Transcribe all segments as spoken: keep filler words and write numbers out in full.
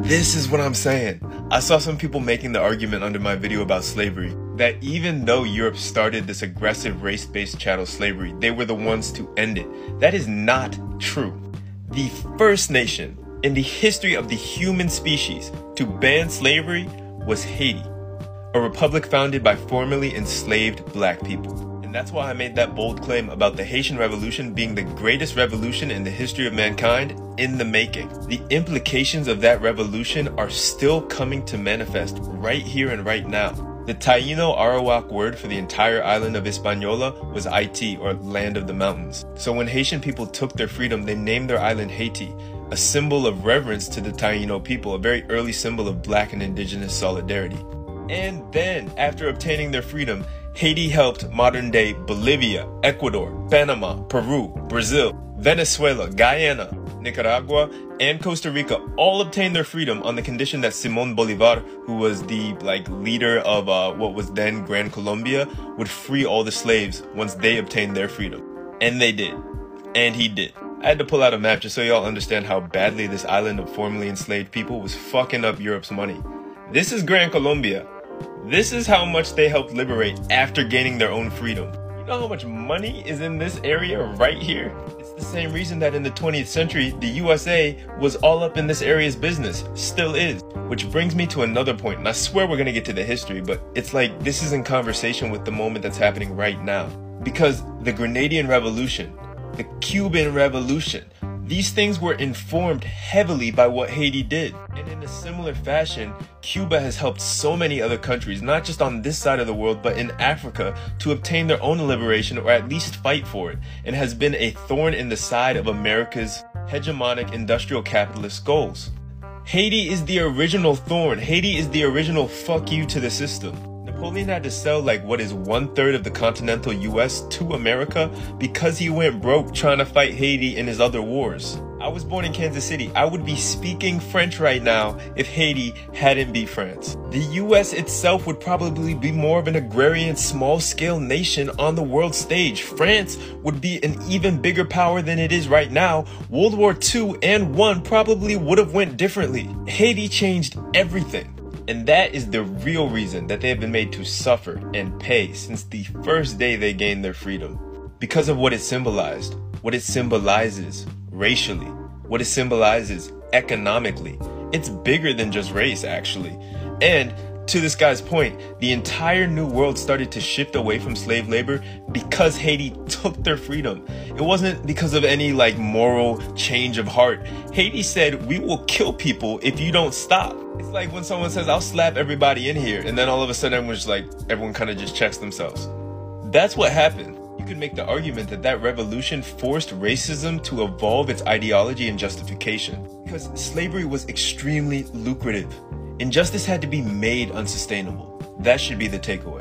This is what I'm saying. I saw some people making the argument under my video about slavery that even though Europe started this aggressive race-based chattel slavery, they were the ones to end it. That is not true. The first nation in the history of the human species to ban slavery was Haiti, a republic founded by formerly enslaved black people. And that's why I made that bold claim about the Haitian Revolution being the greatest revolution in the history of mankind in the making. The implications of that revolution are still coming to manifest right here and right now. The Taino Arawak word for the entire island of Hispaniola was Haiti, or land of the mountains. So when Haitian people took their freedom, they named their island Haiti, a symbol of reverence to the Taino people, a very early symbol of black and indigenous solidarity. And then, after obtaining their freedom, Haiti helped modern-day Bolivia, Ecuador, Panama, Peru, Brazil, Venezuela, Guyana, Nicaragua, and Costa Rica all obtained their freedom on the condition that Simón Bolívar, who was the like leader of uh, what was then Gran Colombia, would free all the slaves once they obtained their freedom. And they did. And he did. I had to pull out a map just so y'all understand how badly this island of formerly enslaved people was fucking up Europe's money. This is Gran Colombia. This is how much they helped liberate after gaining their own freedom. You know how much money is in this area right here? It's the same reason that in the twentieth century, the U S A was all up in this area's business. Still is. Which brings me to another point, and I swear we're gonna get to the history, but it's like this is in conversation with the moment that's happening right now. Because the Grenadian Revolution, the Cuban Revolution, these things were informed heavily by what Haiti did. And in a similar fashion, Cuba has helped so many other countries, not just on this side of the world, but in Africa, to obtain their own liberation or at least fight for it, and has been a thorn in the side of America's hegemonic industrial capitalist goals. Haiti is the original thorn. Haiti is the original fuck you to the system. Napoleon had to sell like what is one third of the continental U S to America because he went broke trying to fight Haiti in his other wars. I was born in Kansas City. I would be speaking French right now if Haiti hadn't beat France. The U S itself would probably be more of an agrarian small-scale nation on the world stage. France would be an even bigger power than it is right now. World War Two and One probably would have went differently. Haiti changed everything. And that is the real reason that they have been made to suffer and pay since the first day they gained their freedom. Because of what it symbolized, what it symbolizes racially, what it symbolizes economically. It's bigger than just race, actually. And to this guy's point, the entire new world started to shift away from slave labor because Haiti took their freedom. It wasn't because of any like moral change of heart. Haiti said, we will kill people if you don't stop. It's like when someone says, I'll slap everybody in here, and then all of a sudden everyone's just like, everyone kind of just checks themselves. That's what happened. You could make the argument that that revolution forced racism to evolve its ideology and justification. Because slavery was extremely lucrative. Injustice had to be made unsustainable. That should be the takeaway.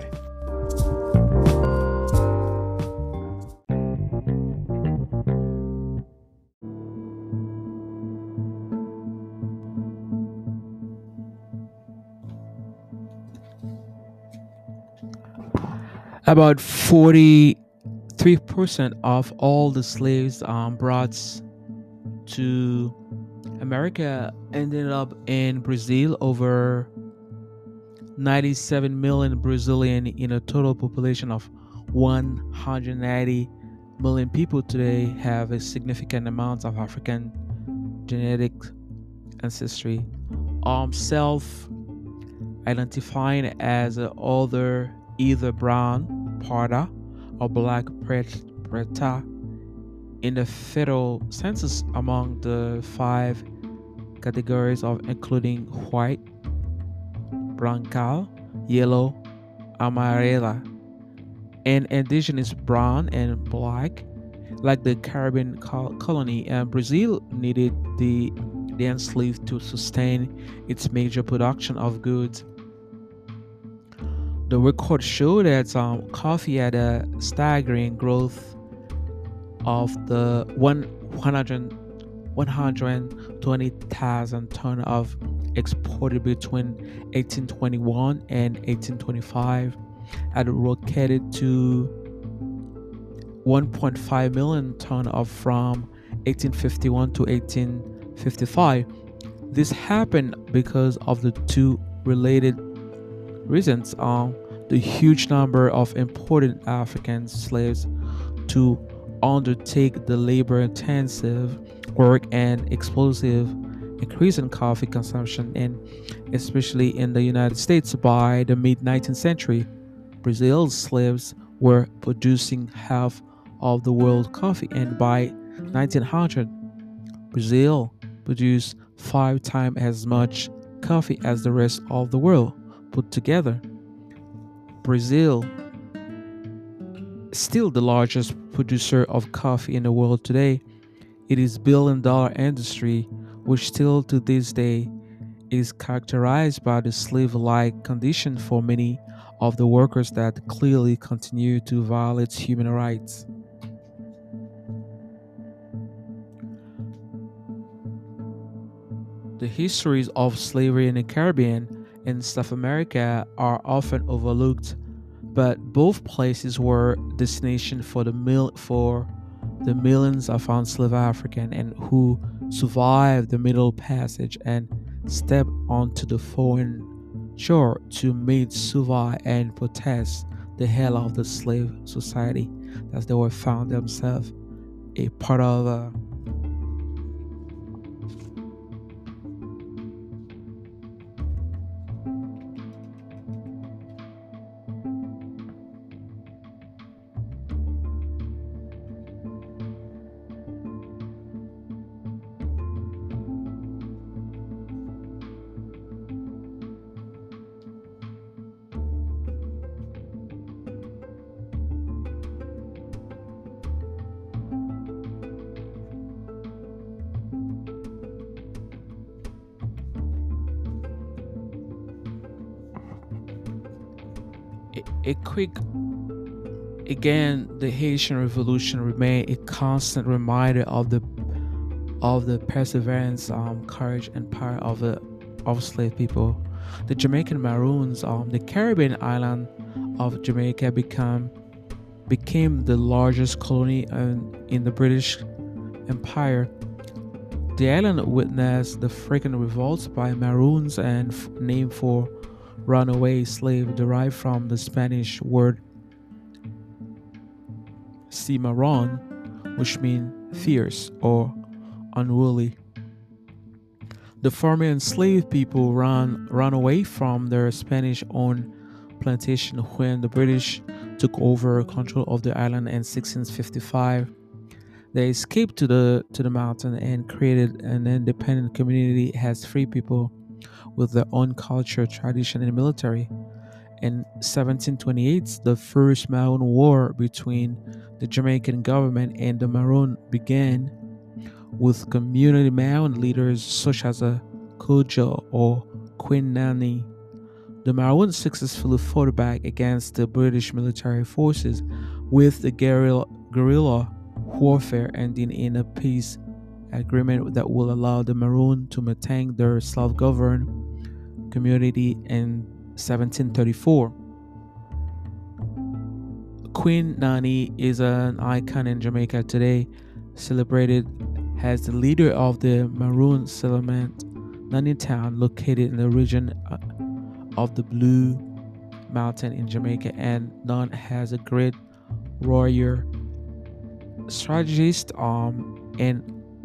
About forty-three percent of all the slaves um, brought to America ended up in Brazil. Over ninety-seven million Brazilian in a total population of one hundred ninety million people today have a significant amount of African genetic ancestry. Um, self-identifying as a other, either brown, Parda, or black Preta in the federal census among the five categories of including white, brancal, yellow, amarela, and indigenous brown and black. Like the Caribbean col- colony, and Brazil needed the, the enslaved to sustain its major production of goods. The record showed that um, coffee had a staggering growth of the one hundred, one hundred twenty thousand tons of exported between eighteen twenty-one and eighteen twenty-five, had rocketed to one point five million tons of from eighteen fifty-one to eighteen fifty-five. This happened because of the two related reasons: um, the huge number of imported African slaves to undertake the labor intensive work and explosive increase in coffee consumption, and especially in the United States by the mid nineteenth century. Brazil's slaves were producing half of the world coffee, and by nineteen hundred, Brazil produced five times as much coffee as the rest of the world put together. Brazil is still the largest producer of coffee in the world today. It is billion dollar industry which still to this day is characterized by the slave-like condition for many of the workers that clearly continue to violate human rights. The histories of slavery in the Caribbean and South America are often overlooked, but both places were destinations for the mil- for the millions of enslaved African and who survived the Middle Passage and stepped onto the foreign shore to meet, survive, and protest the hell of the slave society that they were found themselves a part of. Uh, a, a quick Again, the Haitian Revolution remained a constant reminder of the of the perseverance, um, courage, and power of the of slave people. The Jamaican Maroons, um, the Caribbean island of Jamaica, become became the largest colony in, in the British Empire. The island witnessed the frequent revolts by Maroons and f- named for runaway slave derived from the Spanish word cimarron, which means fierce or unruly. The former enslaved people ran, ran away from their Spanish owned plantation when the British took over control of the island in sixteen fifty-five. They escaped to the, to the mountain and created an independent community as free people with their own culture, tradition, and military. In seventeen twenty-eight, the first Maroon War between the Jamaican government and the Maroon began, with community Maroon leaders such as a Kojo or Queen Nanny. The Maroon successfully fought back against the British military forces, with the guerrilla, guerrilla warfare ending in a peace agreement that will allow the Maroon to maintain their self-governed community in seventeen thirty-four. Queen Nani is an icon in Jamaica today, celebrated as the leader of the Maroon settlement, Nani Town, located in the region uh, of the Blue Mountain in Jamaica, and known as a great warrior, strategist, um, and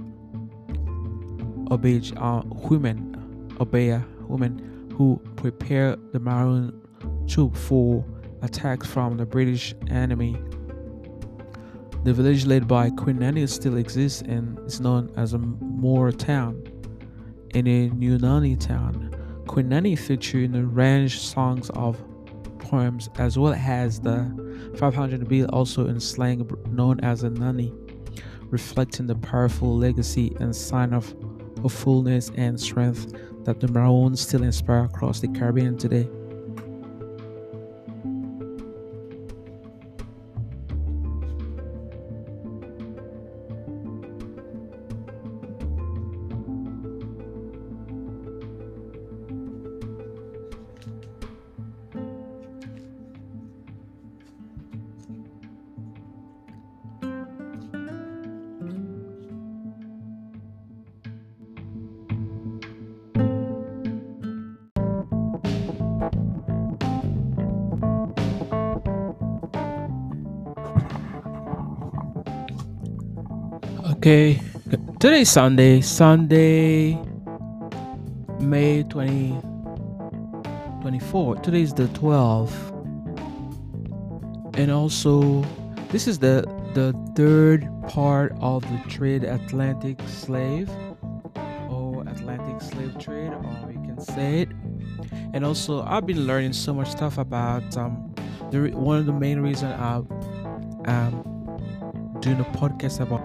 obey uh, women, obey women who prepare the Maroon troop for attacks from the British enemy. The village led by Queen Nanny still exists and is known as a Moor town. In a New Nanny town, Queen Nanny featured in a range songs of poems as well as the five hundred bill, also in slang known as a Nanny, reflecting the powerful legacy and sign of hopefulness and strength that the Maroons still inspire across the Caribbean today. Okay, today is Sunday, Sunday, May twentieth, twenty-four. Today is the twelfth, and also this is the the third part of the trade Atlantic slave or Atlantic slave trade, or you can say it. And also, I've been learning so much stuff about um the re- one of the main reason I am doing a podcast about.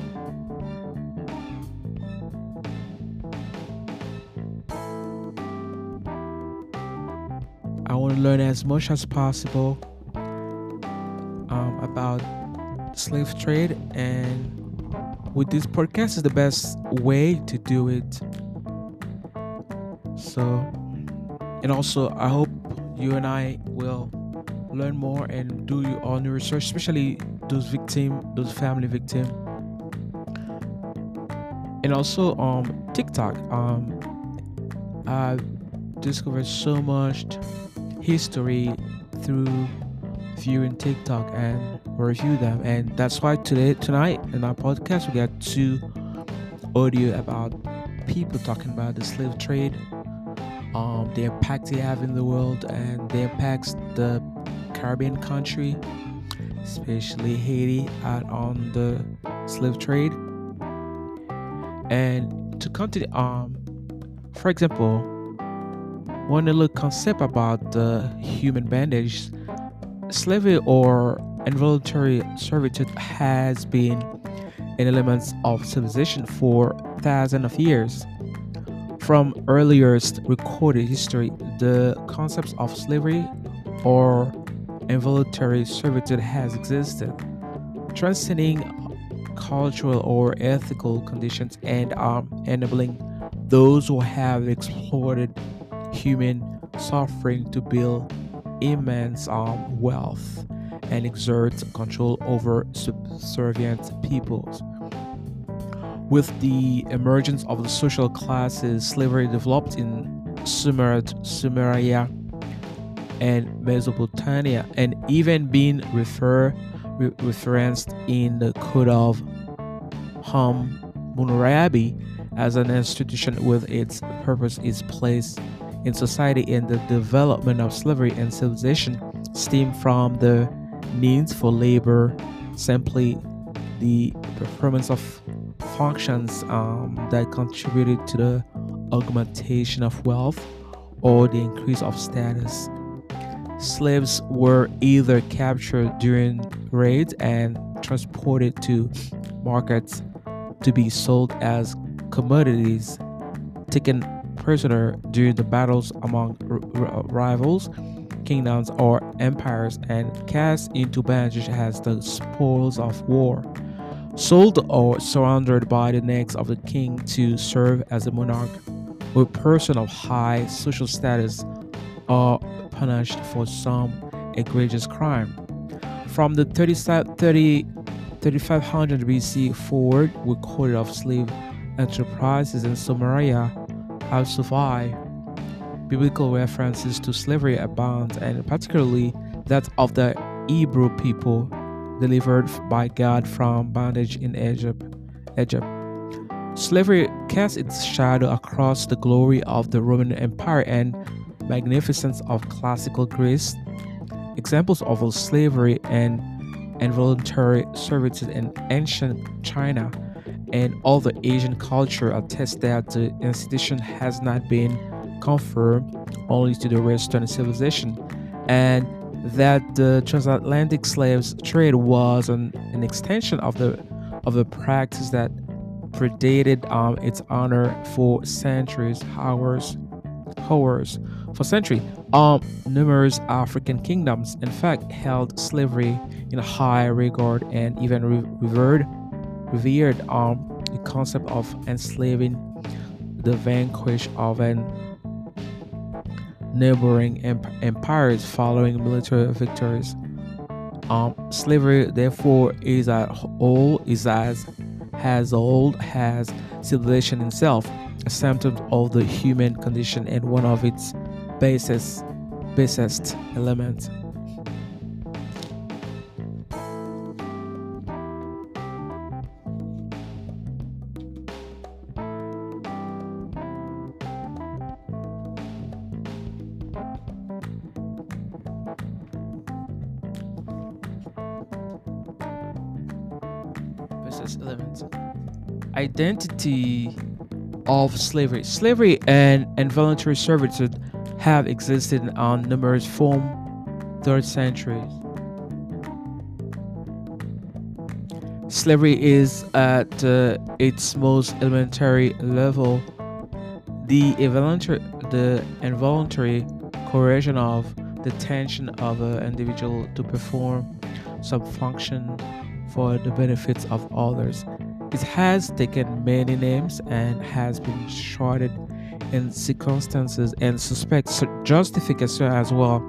I want to learn as much as possible um, about slave trade, and with this podcast is the best way to do it. So, and also I hope you and I will learn more and do your own research, especially those victim, those family victim, and also um TikTok. Um, I discovered so much history through viewing TikTok and review them, and that's why today, tonight in our podcast, we got two audio about people talking about the slave trade, um, the impact they have in the world, and the impacts the Caribbean country, especially Haiti, had on the slave trade. And to continue, um, for example, one little concept about the human bondage, slavery or involuntary servitude has been an element of civilization for thousands of years. From earliest recorded history, the concept of slavery or involuntary servitude has existed, transcending cultural or ethical conditions and um, enabling those who have exploited human suffering to build immense um, wealth and exert control over subservient peoples. With the emergence of the social classes, slavery developed in Sumer- Sumeria and Mesopotamia, and even being refer- re- referenced in the Code of Hammurabi as an institution with its purpose, its place in society, and the development of slavery and civilization stem from the needs for labor, simply the performance of functions um, that contributed to the augmentation of wealth or the increase of status. Slaves were either captured during raids and transported to markets to be sold as commodities, taken prisoner during the battles among r- r- rivals, kingdoms, or empires, and cast into bondage as the spoils of war, sold or surrendered by the necks of the king to serve as a monarch, or person of high social status, or punished for some egregious crime. From the thirty, thirty, thirty-five hundred B C forward, recorded of slave enterprises in Samaria have survived. Biblical references to slavery abound, and particularly that of the Hebrew people delivered by God from bondage in Egypt. Egypt. Slavery cast its shadow across the glory of the Roman Empire and magnificence of classical Greece. Examples of slavery and involuntary servitude in ancient China and all the Asian culture attest that the institution has not been confined only to the Western civilization, and that the transatlantic slaves trade was an, an extension of the of the practice that predated um, its honor for centuries, hours, hours, for centuries. Um, numerous African kingdoms, in fact, held slavery in high regard and even re- revered revered um, the concept of enslaving the vanquished of an neighboring emp- empires following military victories. Um, slavery, therefore, is at all is as as old as civilization itself, a symptom of the human condition and one of its basest basest elements. Verses eleven. Identity of slavery. Slavery and involuntary servitude have existed on numerous forms throughout centuries. Slavery is at uh, its most elementary level the involuntary, the involuntary coercion of the tension of an individual to perform some function for the benefits of others. It has taken many names and has been shrouded in circumstances and suspect justification as well.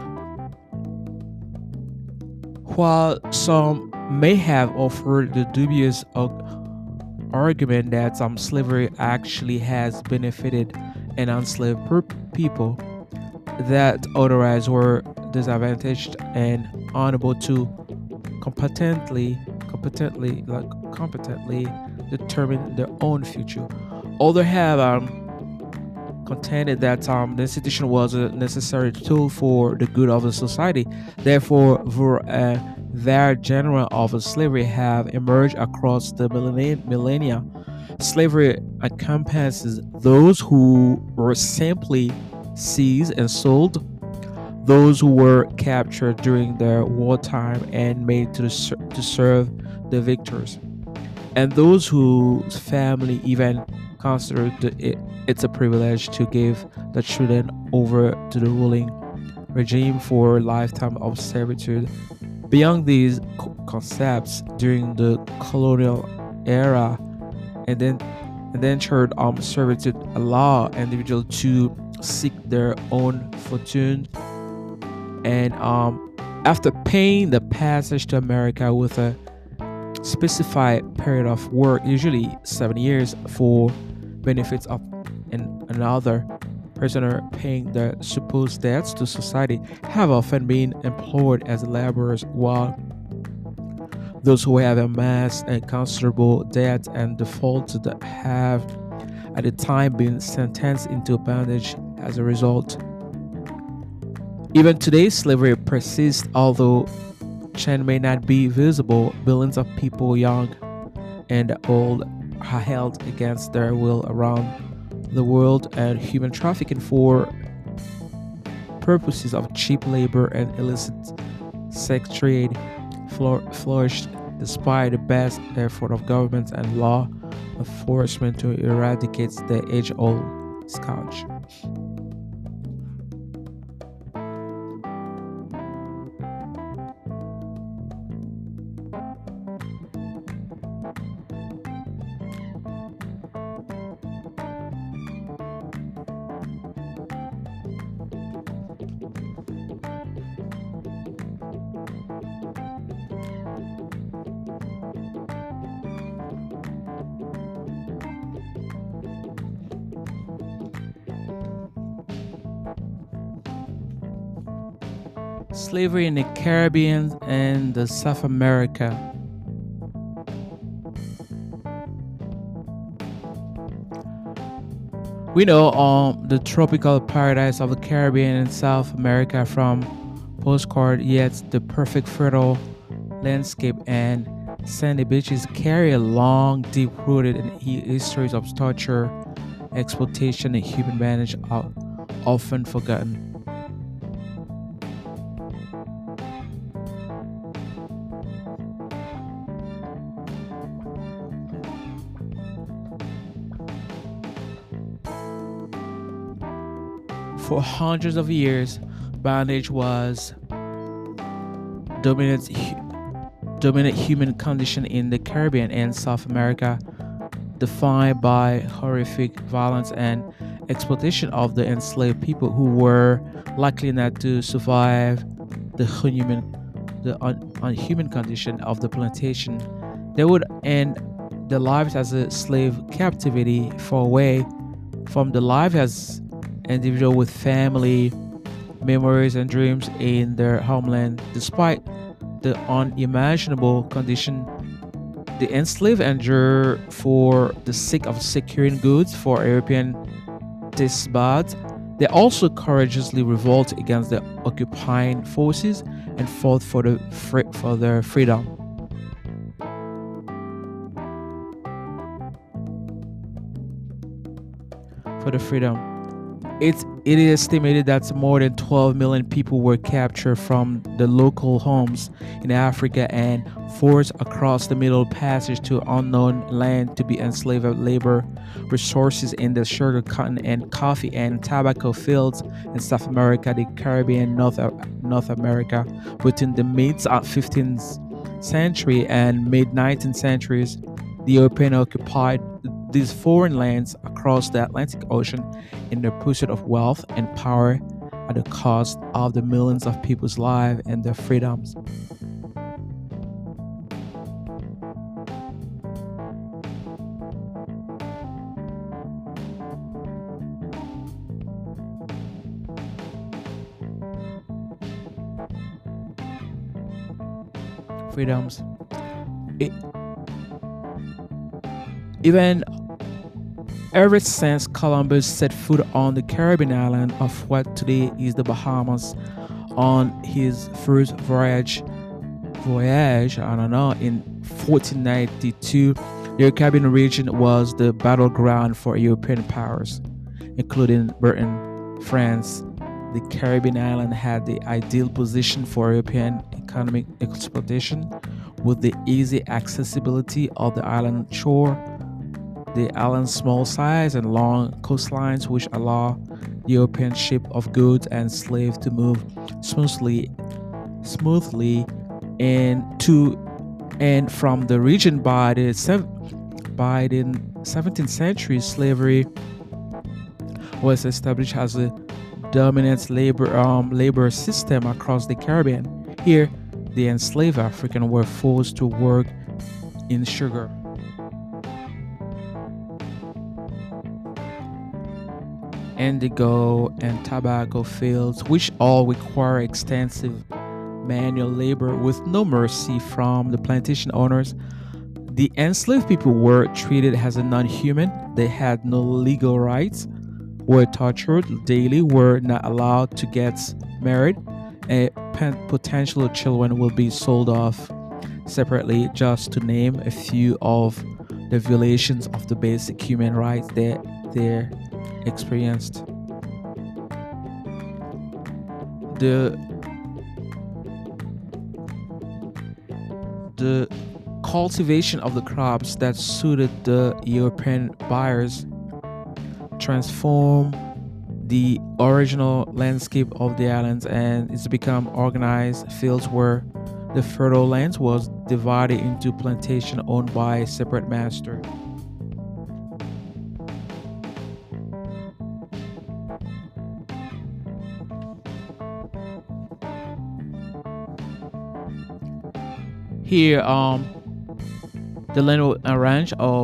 While some may have offered the dubious argument that some slavery actually has benefited an enslaved per- people that otherwise were disadvantaged and unable to competently competently like competently determine their own future. Others have um, contended that um, the institution was a necessary tool for the good of the society. Therefore, for uh, their genre of slavery have emerged across the millennia. millennia. Slavery encompasses those who were simply seized and sold, those who were captured during the wartime and made to, the, to serve the victors, and those whose family even considered it, it's a privilege to give the children over to the ruling regime for a lifetime of servitude. Beyond these co- concepts, during the colonial era, and then indentured um, servitude allow individuals to seek their own fortune, and um, after paying the passage to America with a specified period of work, usually seven years, for benefits of an, another prisoner paying their supposed debts to society, have often been employed as laborers, while those who have amassed a considerable debt and defaulted have at the time been sentenced into bondage as a result. Even today, slavery persists, although change may not be visible. Billions of people, young and old, are held against their will around the world, and human trafficking for purposes of cheap labor and illicit sex trade flourished despite the best effort of governments and law enforcement to eradicate the age-old scourge. Slavery in the Caribbean and the South America. We know um, the tropical paradise of the Caribbean and South America from postcard, yet the perfect fertile landscape and sandy beaches carry a long, deep-rooted histories of torture, exploitation, and human management are often forgotten. For hundreds of years, bondage was dominant, dominant human condition in the Caribbean and South America, defined by horrific violence and exploitation of the enslaved people who were likely not to survive the inhuman, the un, unhuman condition of the plantation. They would end their lives as a slave captivity, far away from the life as individual with family, memories, and dreams in their homeland. Despite the unimaginable condition the enslaved endure for the sake of securing goods for European despots, they also courageously revolt against the occupying forces and fought for the for their freedom. for the freedom. It's it is estimated that more than twelve million people were captured from the local homes in Africa and forced across the Middle Passage to unknown land to be enslaved labor resources in the sugar, cotton, and coffee and tobacco fields in South America, the Caribbean, North North America. Between the mid fifteenth century and mid nineteenth centuries, the Europeans occupied these foreign lands across the Atlantic Ocean in the pursuit of wealth and power at the cost of the millions of people's lives and their freedoms. Freedoms. It, even ever since Columbus set foot on the Caribbean island of what today is the Bahamas on his first voyage, voyage, I don't know, in fourteen ninety-two, the Caribbean region was the battleground for European powers, including Britain, France. The Caribbean island had the ideal position for European economic exploitation, with the easy accessibility of the island shore, the island's small size and long coastlines, which allow European ship of goods and slaves to move smoothly, smoothly, and to and from the region. By the sev- by the seventeenth century, slavery was established as a dominant labor um, labor system across the Caribbean. Here, the enslaved Africans were forced to work in sugar, indigo, and tobacco fields, which all require extensive manual labor with no mercy from the plantation owners. The enslaved people were treated as a non-human. They had no legal rights, were tortured daily, were not allowed to get married, and potential children will be sold off separately, just to name a few of the violations of the basic human rights that they experienced. The the cultivation of the crops that suited the European buyers transformed the original landscape of the islands, and it's become organized fields where the fertile land was divided into plantation owned by a separate master. Here, um, the land was arranged of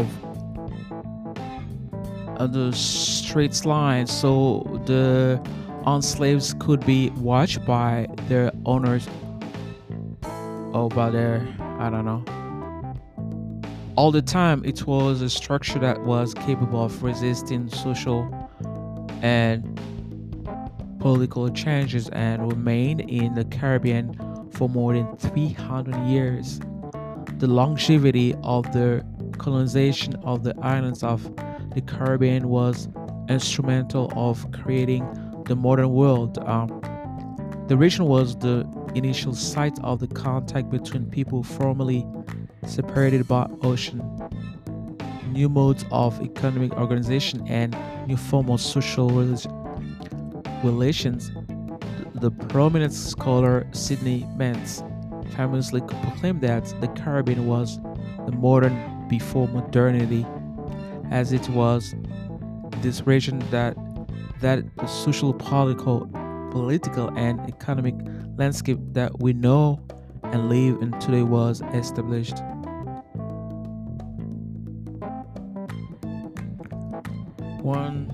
uh, the straight lines, so the enslaved could be watched by their owners. Oh, by their, I don't know. All the time, it was a structure that was capable of resisting social and political changes and remained in the Caribbean for more than three hundred years. The longevity of the colonization of the islands of the Caribbean was instrumental of creating the modern world. Um, the region was the initial site of the contact between people formerly separated by ocean. New modes of economic organization and new forms of social relations. The prominent scholar Sidney Mance famously proclaimed that the Caribbean was the modern before modernity, as it was this region that that the social, political, political and economic landscape that we know and live in today was established. One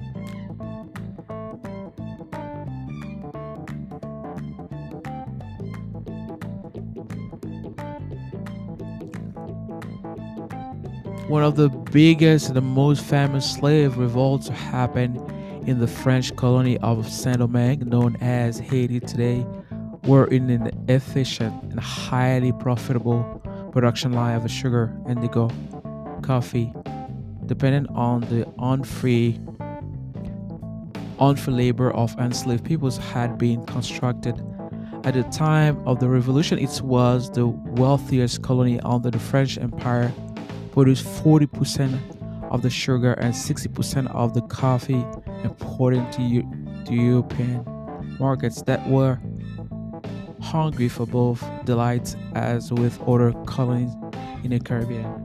One of the biggest and the most famous slave revolts happened in the French colony of Saint-Domingue, known as Haiti today, where in an efficient and highly profitable production line of sugar, indigo, coffee, dependent on the unfree unfair labor of enslaved peoples had been constructed. At the time of the revolution, it was the wealthiest colony under the French Empire, produced forty percent of the sugar and sixty percent of the coffee imported to, Eu- to European markets that were hungry for both delights as with other colonies in the Caribbean.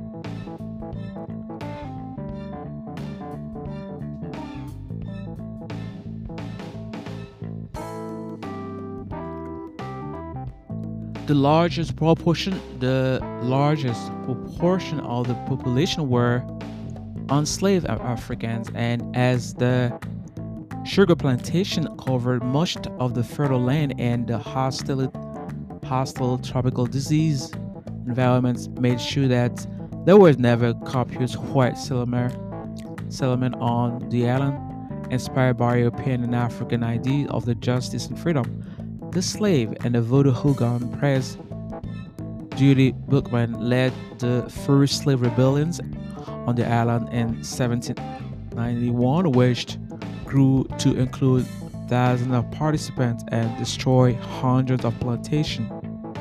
The largest proportion, the largest proportion of the population were enslaved Af- Africans, and as the sugar plantation covered much of the fertile land and the hostile, hostile tropical disease environments made sure that there was never copious white settlement, settlement on the island, inspired by European and African ideas of the justice and freedom. The slave and the voodoo hooligan press Judy Bookman led the first slave rebellions on the island in seventeen ninety-one, which grew to include thousands of participants and destroy hundreds of plantations.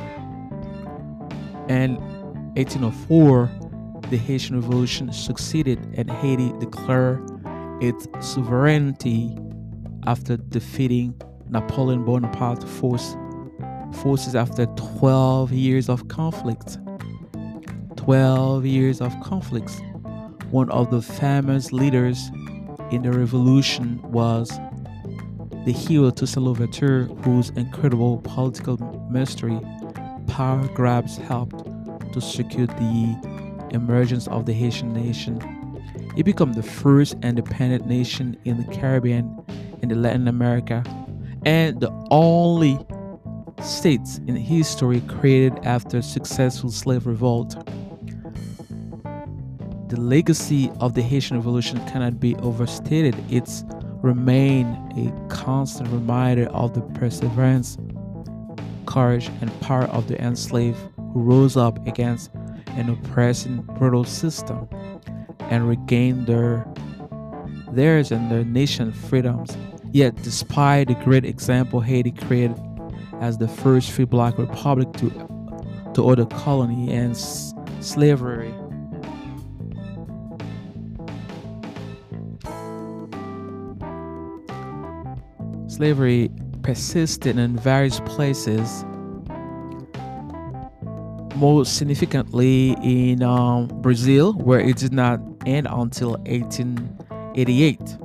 In eighteen oh four, the Haitian Revolution succeeded and Haiti declared its sovereignty after defeating Napoleon Bonaparte force, forces after twelve years of conflict. twelve years of conflicts. One of the famous leaders in the revolution was the hero Toussaint Louverture, whose incredible political mystery power grabs helped to secure the emergence of the Haitian nation. It became the first independent nation in the Caribbean and the Latin America, and the only states in history created after a successful slave revolt. The legacy of the Haitian Revolution cannot be overstated. It's remained a constant reminder of the perseverance, courage, and power of the enslaved who rose up against an oppressing, brutal system and regained their theirs and their nation's freedoms. Yet, despite the great example Haiti created as the first free black republic to to other colony and s- slavery, slavery persisted in various places, most significantly in um, Brazil, where it did not end until eighteen eighty-eight.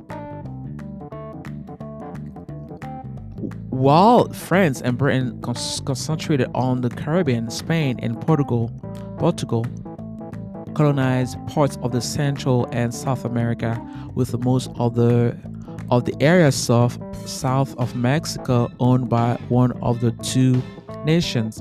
While France and Britain cons- concentrated on the Caribbean, Spain and Portugal, Portugal colonized parts of the Central and South America, with most of the of the area south south of Mexico owned by one of the two nations.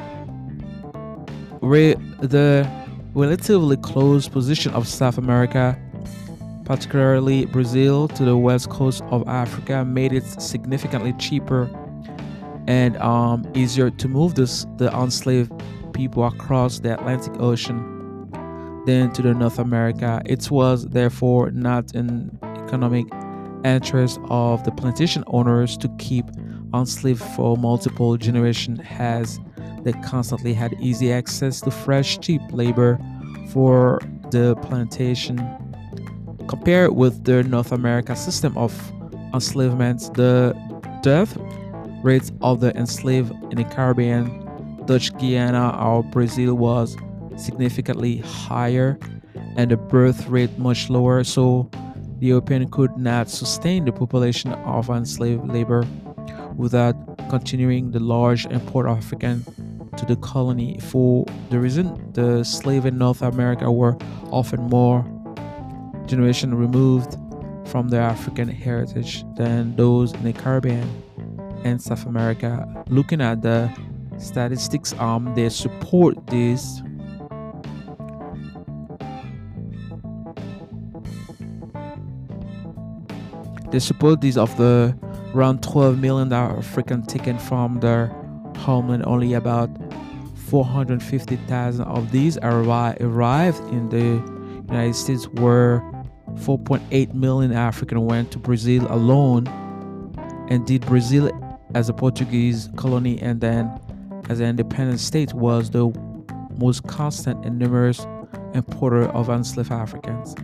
Re- the relatively close position of South America, particularly Brazil, to the west coast of Africa, made it significantly cheaper and um, easier to move this, the enslaved people across the Atlantic Ocean than to the North America. It was therefore not in economic interest of the plantation owners to keep enslaved for multiple generations, as they constantly had easy access to fresh, cheap labor for the plantation. Compared with the North America system of enslavement, the death rates of the enslaved in the Caribbean, Dutch Guiana, or Brazil was significantly higher, and the birth rate much lower, so the European could not sustain the population of enslaved labor without continuing the large import of African to the colony. For the reason the slaves in North America were often more generation removed from their African heritage than those in the Caribbean and South America. Looking at the statistics, um, they support this. They support these of the around twelve million African taken from their homeland. Only about four hundred fifty thousand of these arri- arrived in the United States, where four point eight million Africans went to Brazil alone and did Brazil as a Portuguese colony and then as an independent state was the most constant and numerous importer of enslaved Africans.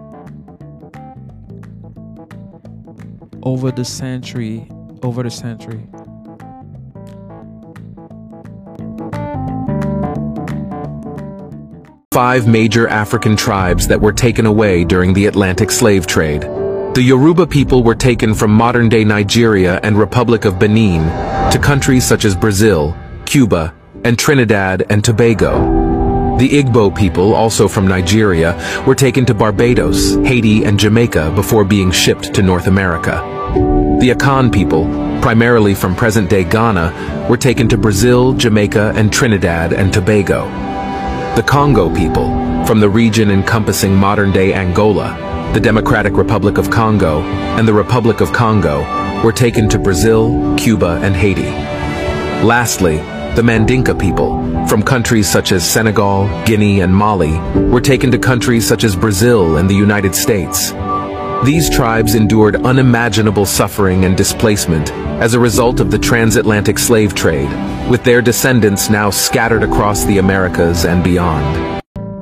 Over the century, over the century. Five major African tribes that were taken away during the Atlantic slave trade. The Yoruba people were taken from modern-day Nigeria and Republic of Benin to countries such as Brazil, Cuba, and Trinidad and Tobago. The Igbo people, also from Nigeria, were taken to Barbados, Haiti, and Jamaica before being shipped to North America. The Akan people, primarily from present-day Ghana, were taken to Brazil, Jamaica, and Trinidad and Tobago. The Congo people, from the region encompassing modern-day Angola, the Democratic Republic of Congo, and the Republic of Congo, were taken to Brazil, Cuba, and Haiti. Lastly, the Mandinka people, from countries such as Senegal, Guinea, and Mali, were taken to countries such as Brazil and the United States. These tribes endured unimaginable suffering and displacement as a result of the transatlantic slave trade, with their descendants now scattered across the Americas and beyond.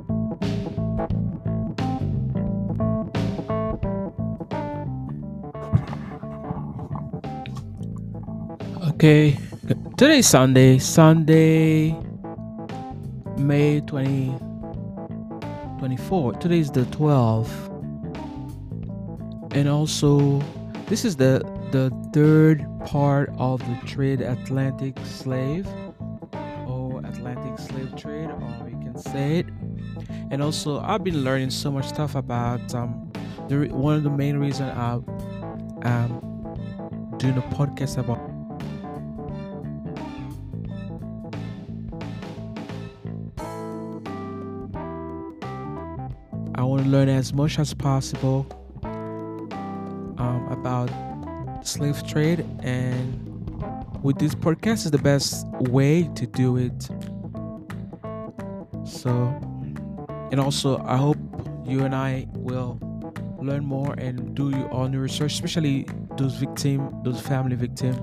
Okay, today's Sunday, Sunday, May twentieth, twenty-fourth. Today is the twelfth. And also, this is the the third part of the trade Atlantic slave or Atlantic slave trade, or you can say it. And also, I've been learning so much stuff about um the one of the main reasons I'm um doing a podcast about I want to learn as much as possible um, about slave trade, and with this podcast is the best way to do it. So, and also I hope you and I will learn more and do your own research, especially those victim, those family victim.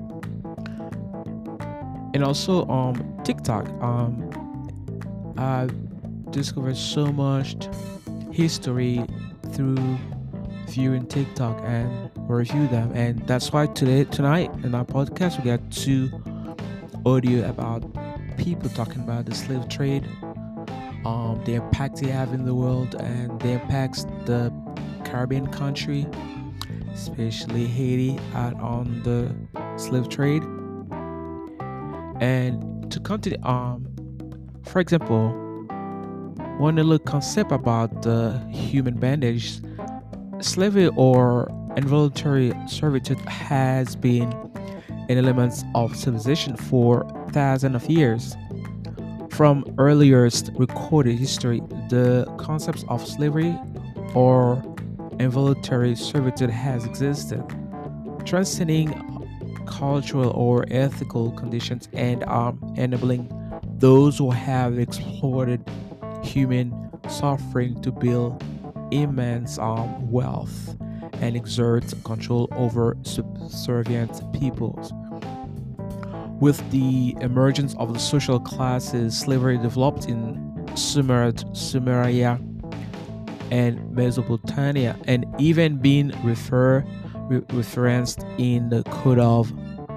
And also um TikTok. Um I discovered so much history through viewing TikTok and review them, and that's why today tonight in our podcast we got two audio about people talking about the slave trade, um the impact they have in the world and the impacts the Caribbean country, especially Haiti, had on the slave trade. And to continue, um for example, one little concept about the human bondage, slavery or involuntary servitude has been an element of civilization for thousands of years. From earliest recorded history, the concept of slavery or involuntary servitude has existed, transcending cultural or ethical conditions and um, enabling those who have exploited human suffering to build immense um, wealth and exert control over subservient peoples. With the emergence of the social classes, slavery developed in Sumer- Sumeria and Mesopotamia, and even being refer- re- referenced in the Code of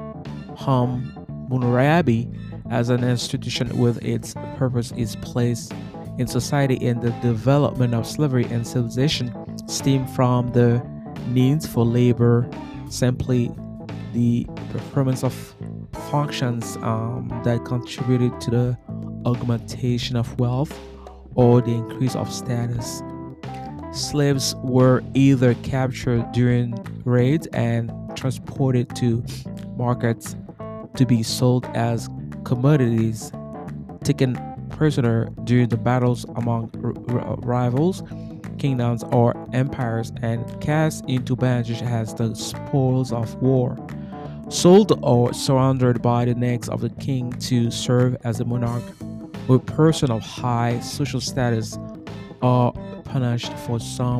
Hammurabi as an institution with its purpose, its place in society, and the development of slavery and civilization stem from the needs for labor, simply the performance of functions um, that contributed to the augmentation of wealth or the increase of status. Slaves were either captured during raids and transported to markets to be sold as commodities, taken prisoner during the battles among r- r- rivals, kingdoms, or empires, and cast into bondage as the spoils of war, sold or surrendered by the necks of the king to serve as a monarch. With person of high social status are punished for some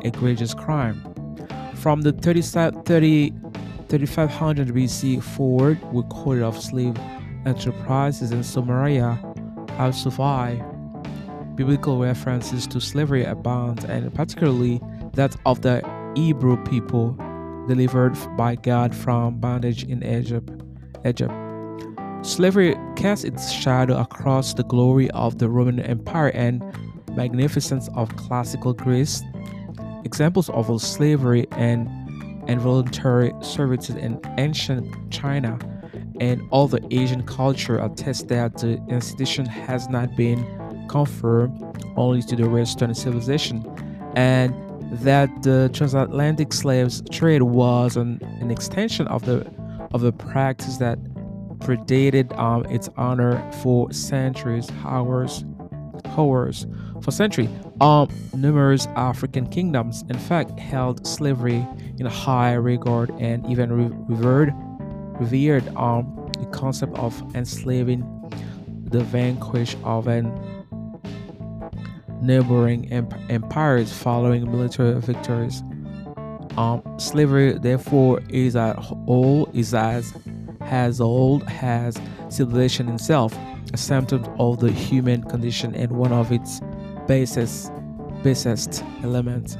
egregious crime. From the thirty, thirty-five hundred B C forward, recorded of slave enterprises in Samaria have survived. Biblical references to slavery abound, and particularly that of the Hebrew people delivered by God from bondage in Egypt. Egypt. Slavery cast its shadow across the glory of the Roman Empire and magnificence of classical Greece. Examples of slavery and involuntary servitude in ancient China and other Asian culture attest that the institution has not been confined only to the Western civilization, and that the transatlantic slaves trade was an, an extension of the of the practice that predated um, its honor for centuries, hours, hours, for centuries. Um, numerous African kingdoms, in fact, held slavery in high regard and even re- revered, revered um, the concept of enslaving the vanquished of an neighboring emp- empires following military victories. Um, slavery, therefore, is as old is as as old as civilization itself, a symptom of the human condition and one of its basest basest elements.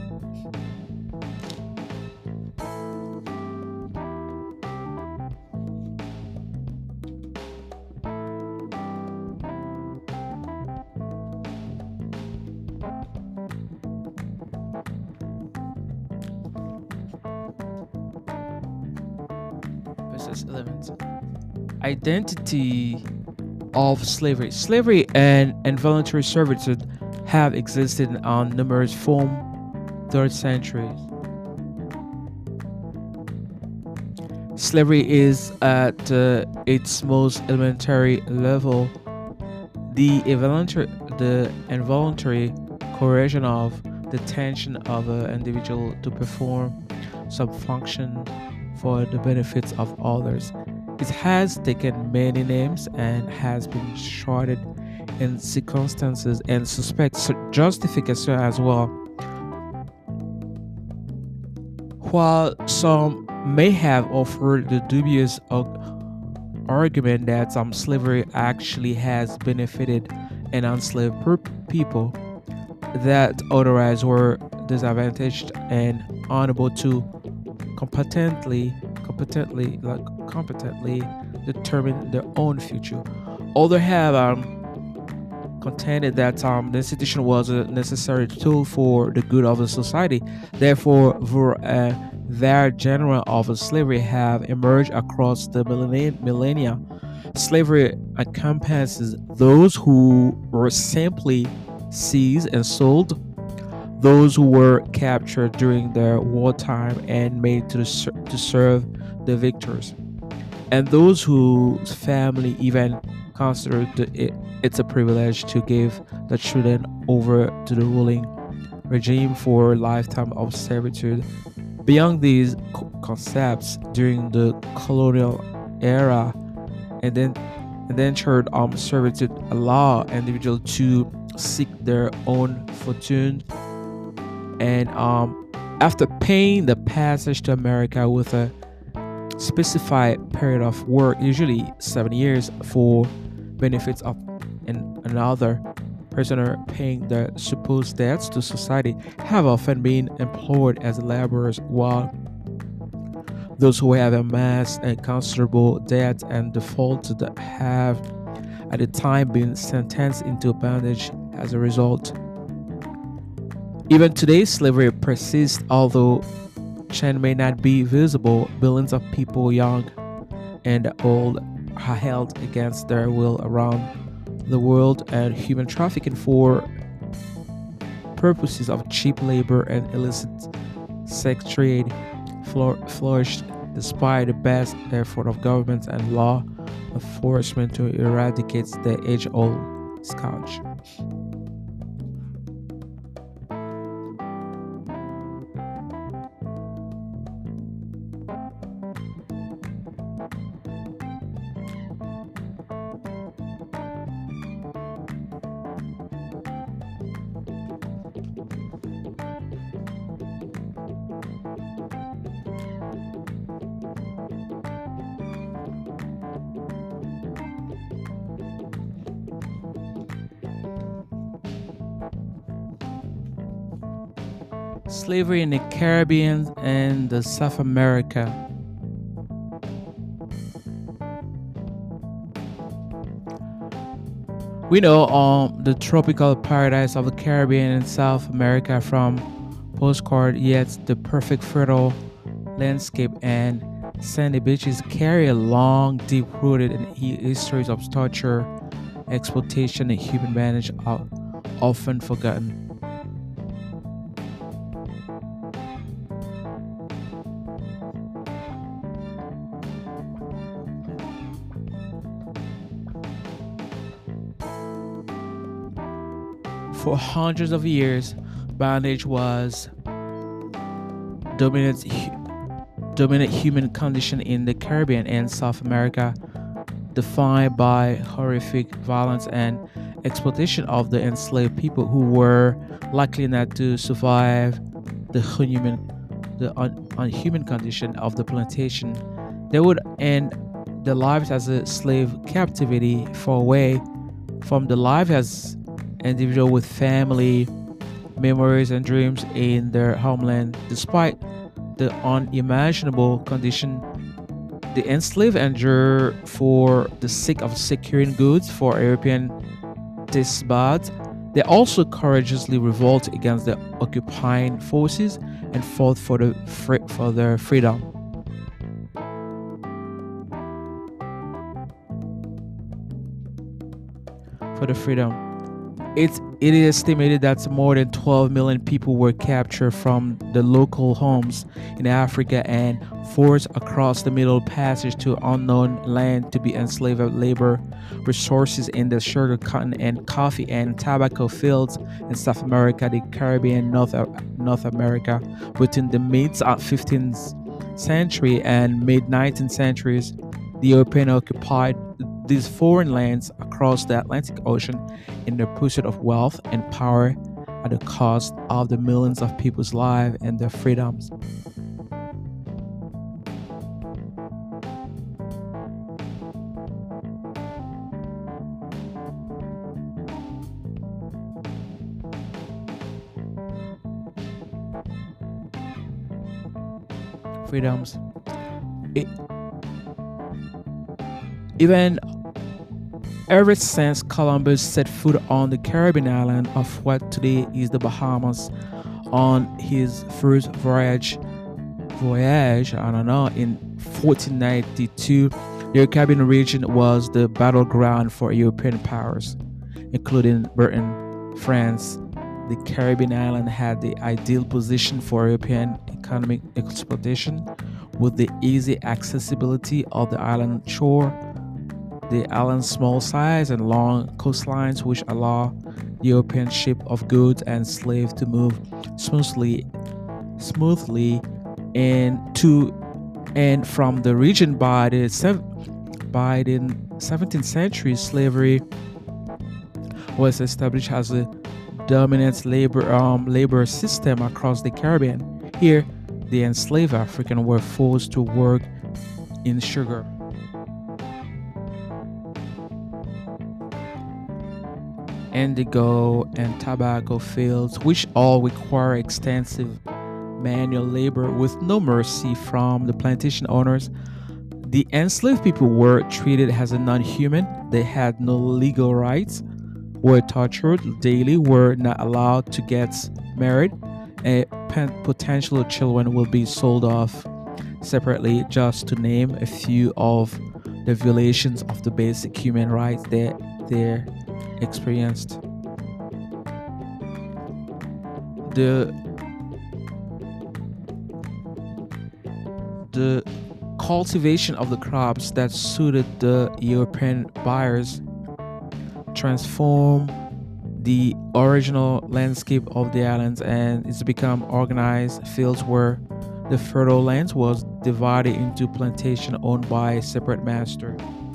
Basest elements. Identity of slavery. Slavery and involuntary servitude have existed on numerous from third centuries. Slavery is at uh, its most elementary level the involuntary, the involuntary coercion of the tension of an individual to perform some function for the benefits of others. It has taken many names and has been shrouded in circumstances and suspect justification as well. While some may have offered the dubious argument that some slavery actually has benefited an enslaved people, that otherwise were disadvantaged and unable to competently competently like competently determine their own future. Others have um, contended that um, the institution was a necessary tool for the good of the society. Therefore, for uh, their genre of slavery have emerged across the millennia. Slavery encompasses those who were simply seized and sold, those who were captured during their wartime and made to, ser- to serve the victors, and those whose family even considered it, it's a privilege to give the children over to the ruling regime for a lifetime of servitude. Beyond these co- concepts, during the colonial era, and then indentured um, servitude allow individuals to seek their own fortune, and um, after paying the passage to America with a specified period of work, usually seven years, for benefits of an, another prisoner paying their supposed debts to society, have often been employed as laborers, while those who have amassed a considerable debt and defaulted have at the time been sentenced into bondage as a result. Even today, slavery persists, although chain may not be visible. Billions of people, young and old, are held against their will around the world, and human trafficking for purposes of cheap labor and illicit sex trade flourished despite the best effort of governments and law enforcement to eradicate the age-old scourge. Slavery in the Caribbean and the South America. We know um, the tropical paradise of the Caribbean and South America from postcard, yet the perfect fertile landscape and sandy beaches carry a long, deep-rooted and histories of torture, exploitation, and human advantage are often forgotten. For hundreds of years, bondage was dominant, dominant human condition in the Caribbean and South America, defined by horrific violence and exploitation of the enslaved people who were likely not to survive the inhuman, the un, unhuman condition of the plantation. They would end their lives as a slave captivity, far away from the life as individual with family, memories, and dreams in their homeland. Despite the unimaginable condition the enslaved endure for the sake of securing goods for European despots, they also courageously revolt against the occupying forces and fought for the free, for their freedom. For the freedom. It's, it is estimated that more than twelve million people were captured from the local homes in Africa and forced across the Middle Passage to unknown land to be enslaved labor resources in the sugar, cotton, and coffee and tobacco fields in South America, the Caribbean, North, North America. Between the mid-fifteenth century and mid-nineteenth centuries, the European occupied these foreign lands across the Atlantic Ocean in the pursuit of wealth and power at the cost of the millions of people's lives and their freedoms. Freedoms. It, even ever since Columbus set foot on the Caribbean island of what today is the Bahamas on his first voyage, voyage, I don't know, in fourteen ninety-two, the Caribbean region was the battleground for European powers, including Britain, France. The Caribbean island had the ideal position for European economic exploitation, with the easy accessibility of the island shore, the island's small size and long coastlines, which allow European ships of goods and slaves to move smoothly, smoothly, and to and from the region. By the by the seventeenth century, slavery was established as a dominant labor um, labor system across the Caribbean. Here, the enslaved Africans were forced to work in sugar, indigo, and tobacco fields, which all require extensive manual labor with no mercy from the plantation owners. The enslaved people were treated as non-human. They had no legal rights, were tortured daily, were not allowed to get married, and potential children will be sold off separately, just to name a few of the violations of the basic human rights that they experienced. The the cultivation of the crops that suited the European buyers transformed the original landscape of the islands, and it's become organized fields where the fertile lands was divided into plantation owned by a separate master.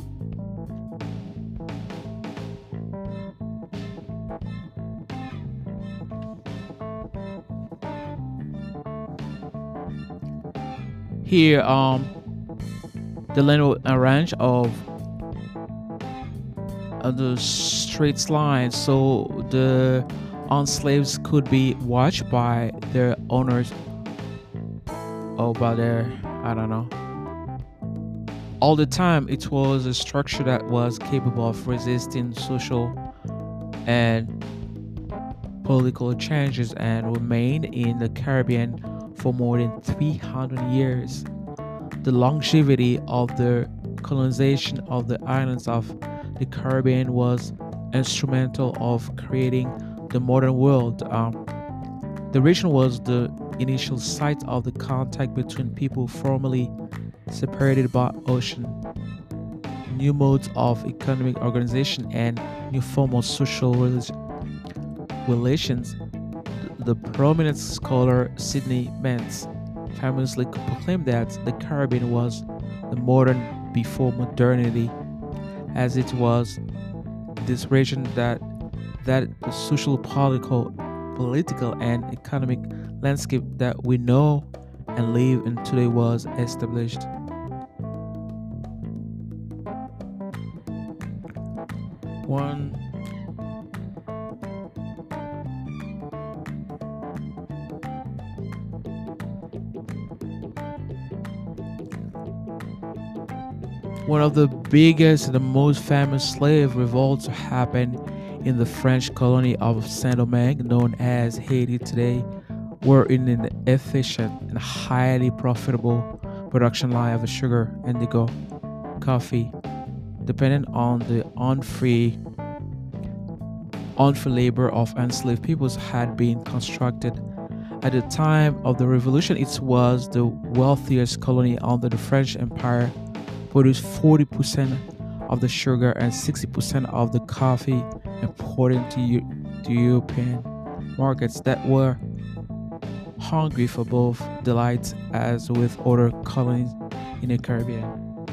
Here, um, the land was arranged of uh, the straight lines, so the on slaves could be watched by their owners or by their, I don't know, all the time. It was a structure that was capable of resisting social and political changes and remained in the Caribbean for more than three hundred years. The longevity of the colonization of the islands of the Caribbean was instrumental of creating the modern world. Um, the region was the initial site of the contact between people formerly separated by ocean, new modes of economic organization, and new forms of social relations. The prominent scholar Sidney Mance famously proclaimed that the Caribbean was the modern before modernity, as it was this region that that the social, political, political and economic landscape that we know and live in today was established. One One of the biggest and the most famous slave revolts happened in the French colony of Saint-Domingue, known as Haiti today, were in an efficient and highly profitable production line of sugar, indigo, coffee, dependent on the unfree, unfree labor of enslaved peoples, had been constructed. At the time of the revolution, it was the wealthiest colony under the French Empire, produced forty percent of the sugar and sixty percent of the coffee imported to, U- to European markets that were hungry for both delights as with other colonies in the Caribbean.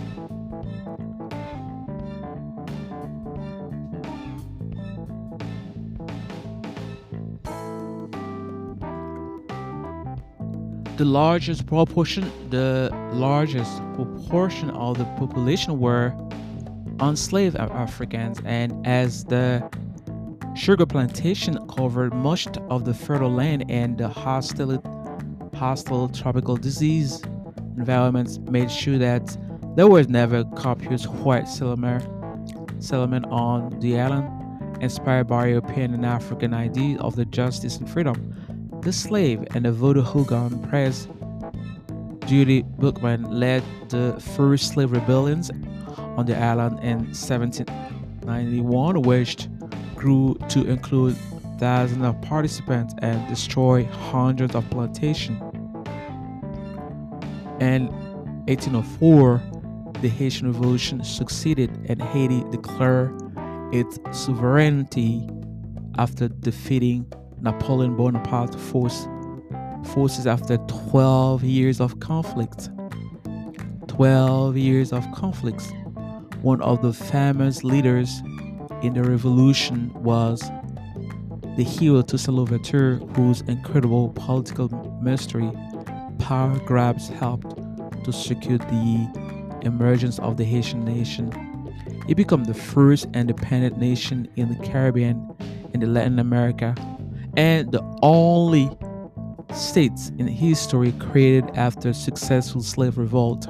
The largest proportion, the largest proportion of the population were enslaved Africans, and as the sugar plantation covered much of the fertile land and the hostile, hostile tropical disease environments made sure that there was never copious white settlement, settlement on the island, inspired by European and African ideas of the justice and freedom. The slave and the voodoo hooligan press Judy Bookman led the first slave rebellions on the island in seventeen ninety-one, which grew to include thousands of participants and destroy hundreds of plantations. In eighteen oh four, the Haitian Revolution succeeded and Haiti declared its sovereignty after defeating Napoleon Bonaparte force, forces after twelve years of conflict. twelve years of conflicts. One of the famous leaders in the revolution was the hero Toussaint Louverture, whose incredible political mystery power grabs helped to secure the emergence of the Haitian nation. It became the first independent nation in the Caribbean and in Latin America, and the only states in history created after a successful slave revolt.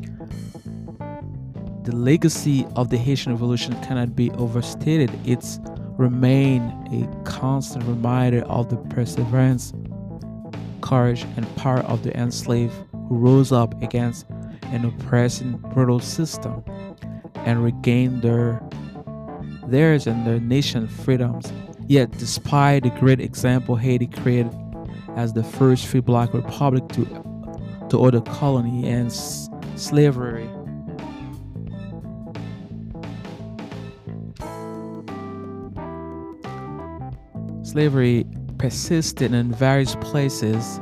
The legacy of the Haitian Revolution cannot be overstated. It's remained a constant reminder of the perseverance, courage, and power of the enslaved who rose up against an oppressing, brutal system and regained their theirs and their nation's freedoms. Yet, despite the great example Haiti created as the first free black republic to to other colony and s- slavery, slavery persisted in various places,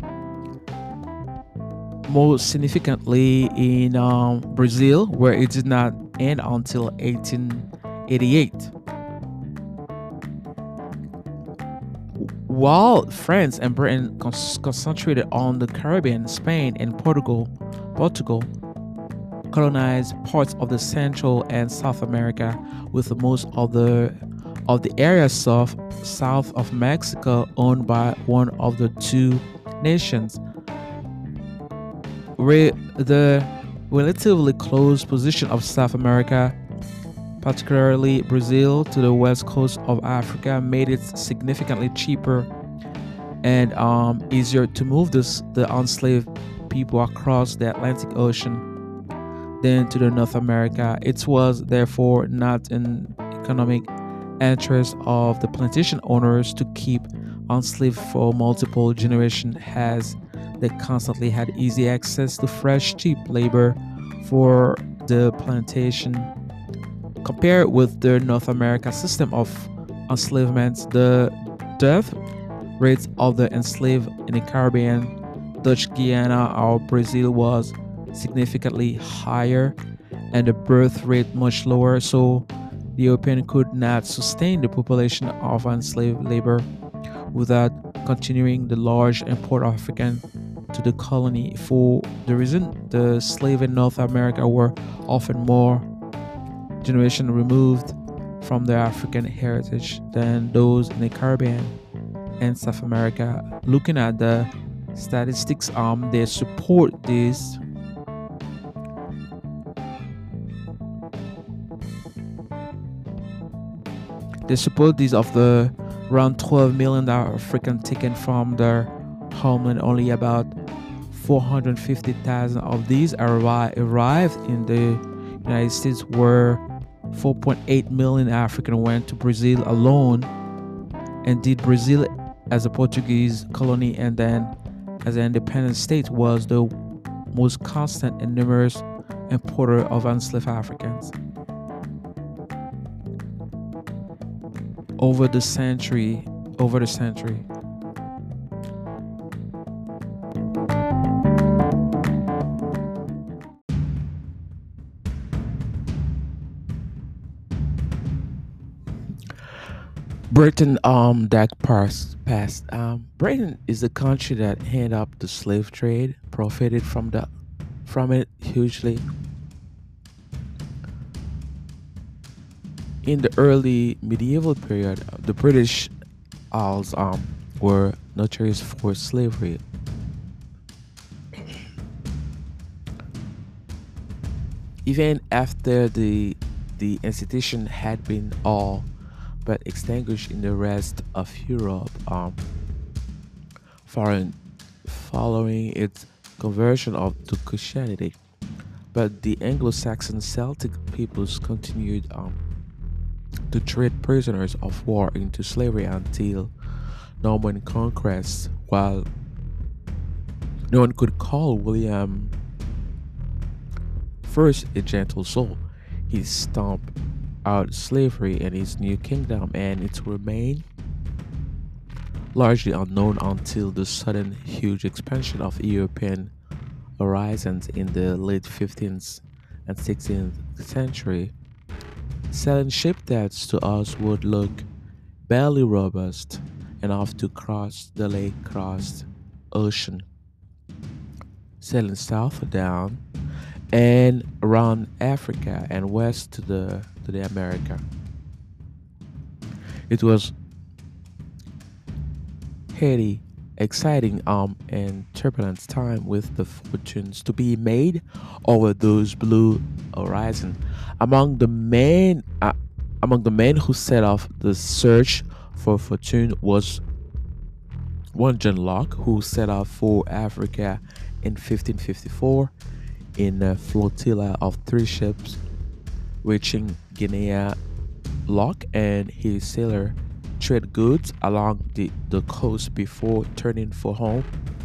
most significantly in um, Brazil, where it did not end until eighteen eighty-eight. While France and Britain con- concentrated on the Caribbean, Spain and Portugal, Portugal colonized parts of the Central and South America, with most of the of the area south south of Mexico owned by one of the two nations. Re- the relatively close position of South America, particularly Brazil, to the west coast of Africa, made it significantly cheaper and um, easier to move this, the enslaved people across the Atlantic Ocean than to the North America. It was therefore not in economic interest of the plantation owners to keep enslaved for multiple generations, as they constantly had easy access to fresh, cheap labor for the plantation. Compared with the North America system of enslavement, the death rates of the enslaved in the Caribbean, Dutch Guiana, or Brazil was significantly higher, and the birth rate much lower, so the European could not sustain the population of enslaved labor without continuing the large import of African to the colony. For the reason the slaves in North America were often more generation removed from their African heritage than those in the Caribbean and South America. Looking at the statistics, um, they support this. They support these of the around twelve million African taken from their homeland. Only about four hundred fifty thousand of these arri- arrived in the United States, where four point eight million African went to Brazil alone. Indeed, Brazil, as a Portuguese colony and then as an independent state, was the most constant and numerous importer of enslaved Africans. Over the century, over the century. Britain, um, that passed, passed. Um, Britain is the country that handed up the slave trade, profited from the, from it hugely. In the early medieval period, the British Isles um, were notorious for slavery. Even after the the institution had been all but extinguished in the rest of Europe, um, foreign, following its conversion of to Christianity, but the Anglo-Saxon Celtic peoples continued um, to trade prisoners of war into slavery until Norman conquest. While no one could call William First a gentle soul, he stomped out slavery in his new kingdom, and it remained largely unknown until the sudden huge expansion of European horizons in the late fifteenth and sixteenth century. Selling ship that to us would look barely robust enough to cross the lake-crossed ocean, sailing south down and around Africa and west to the to the America. It was heady, exciting, um, and turbulent time with the fortunes to be made over those blue horizon. Among the men, uh, among the men who set off the search for fortune was one John Locke, who set out for Africa in fifteen fifty-four in a flotilla of three ships, reaching Guinea. Locke and his sailor trade goods along the, the coast before turning for home.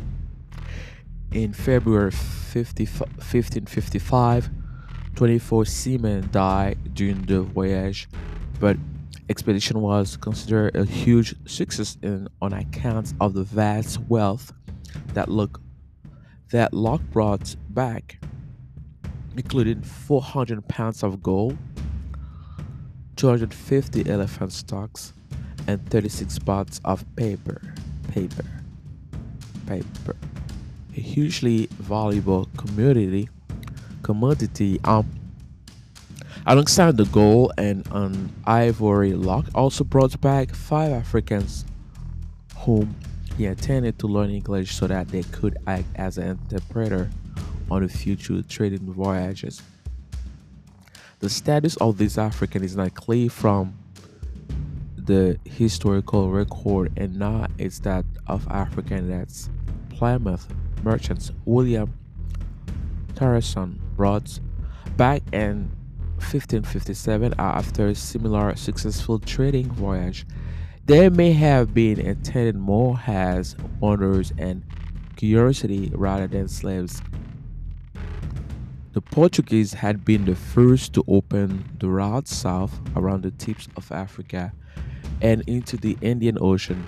In February fifteen fifty-five, twenty-four seamen died during the voyage, but expedition was considered a huge success in, on account of the vast wealth that Locke, that Locke brought back, including four hundred pounds of gold, two hundred fifty elephant stocks, and thirty-six pots of paper. Paper. Paper. A hugely valuable commodity. Commodity. Um, Alongside the gold and an ivory lock, also brought back five Africans whom he intended to learn English so that they could act as an interpreter on the future trading voyages. The status of these Africans is not clear from the historical record, and now it's that of African that's Plymouth merchants William Tarleton brought back in fifteen fifty-seven after a similar successful trading voyage. They may have been intended more as wonders and curiosity rather than slaves. The Portuguese had been the first to open the route south around the tips of Africa and into the Indian Ocean.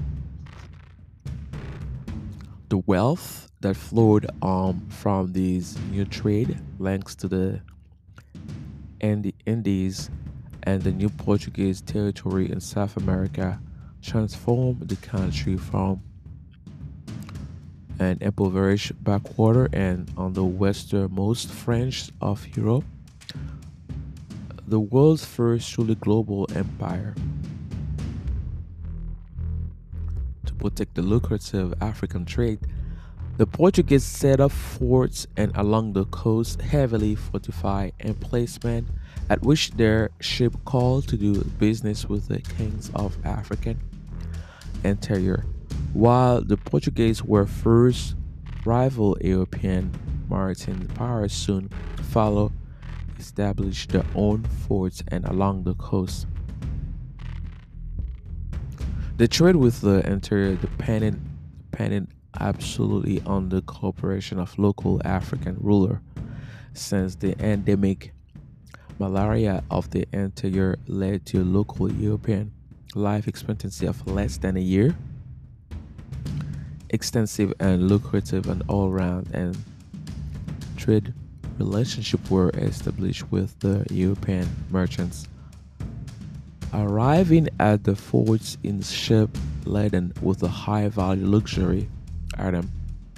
The wealth that flowed um, from these new trade links to the Indi- Indies and the new Portuguese territory in South America transformed the country from an impoverished backwater and on the westernmost fringe of Europe, the world's first truly global empire. To protect the lucrative African trade, the Portuguese set up forts and along the coast heavily fortified emplacements at which their ship called to do business with the kings of African interior. While the Portuguese were first, rival European maritime powers soon followed, established their own forts and along the coast. The trade with the interior depended, depended absolutely on the cooperation of local African rulers, since the endemic malaria of the interior led to a local European life expectancy of less than a year. Extensive and lucrative and all-round and trade relationships were established with the European merchants, arriving at the forts in ships laden with a high-value luxury item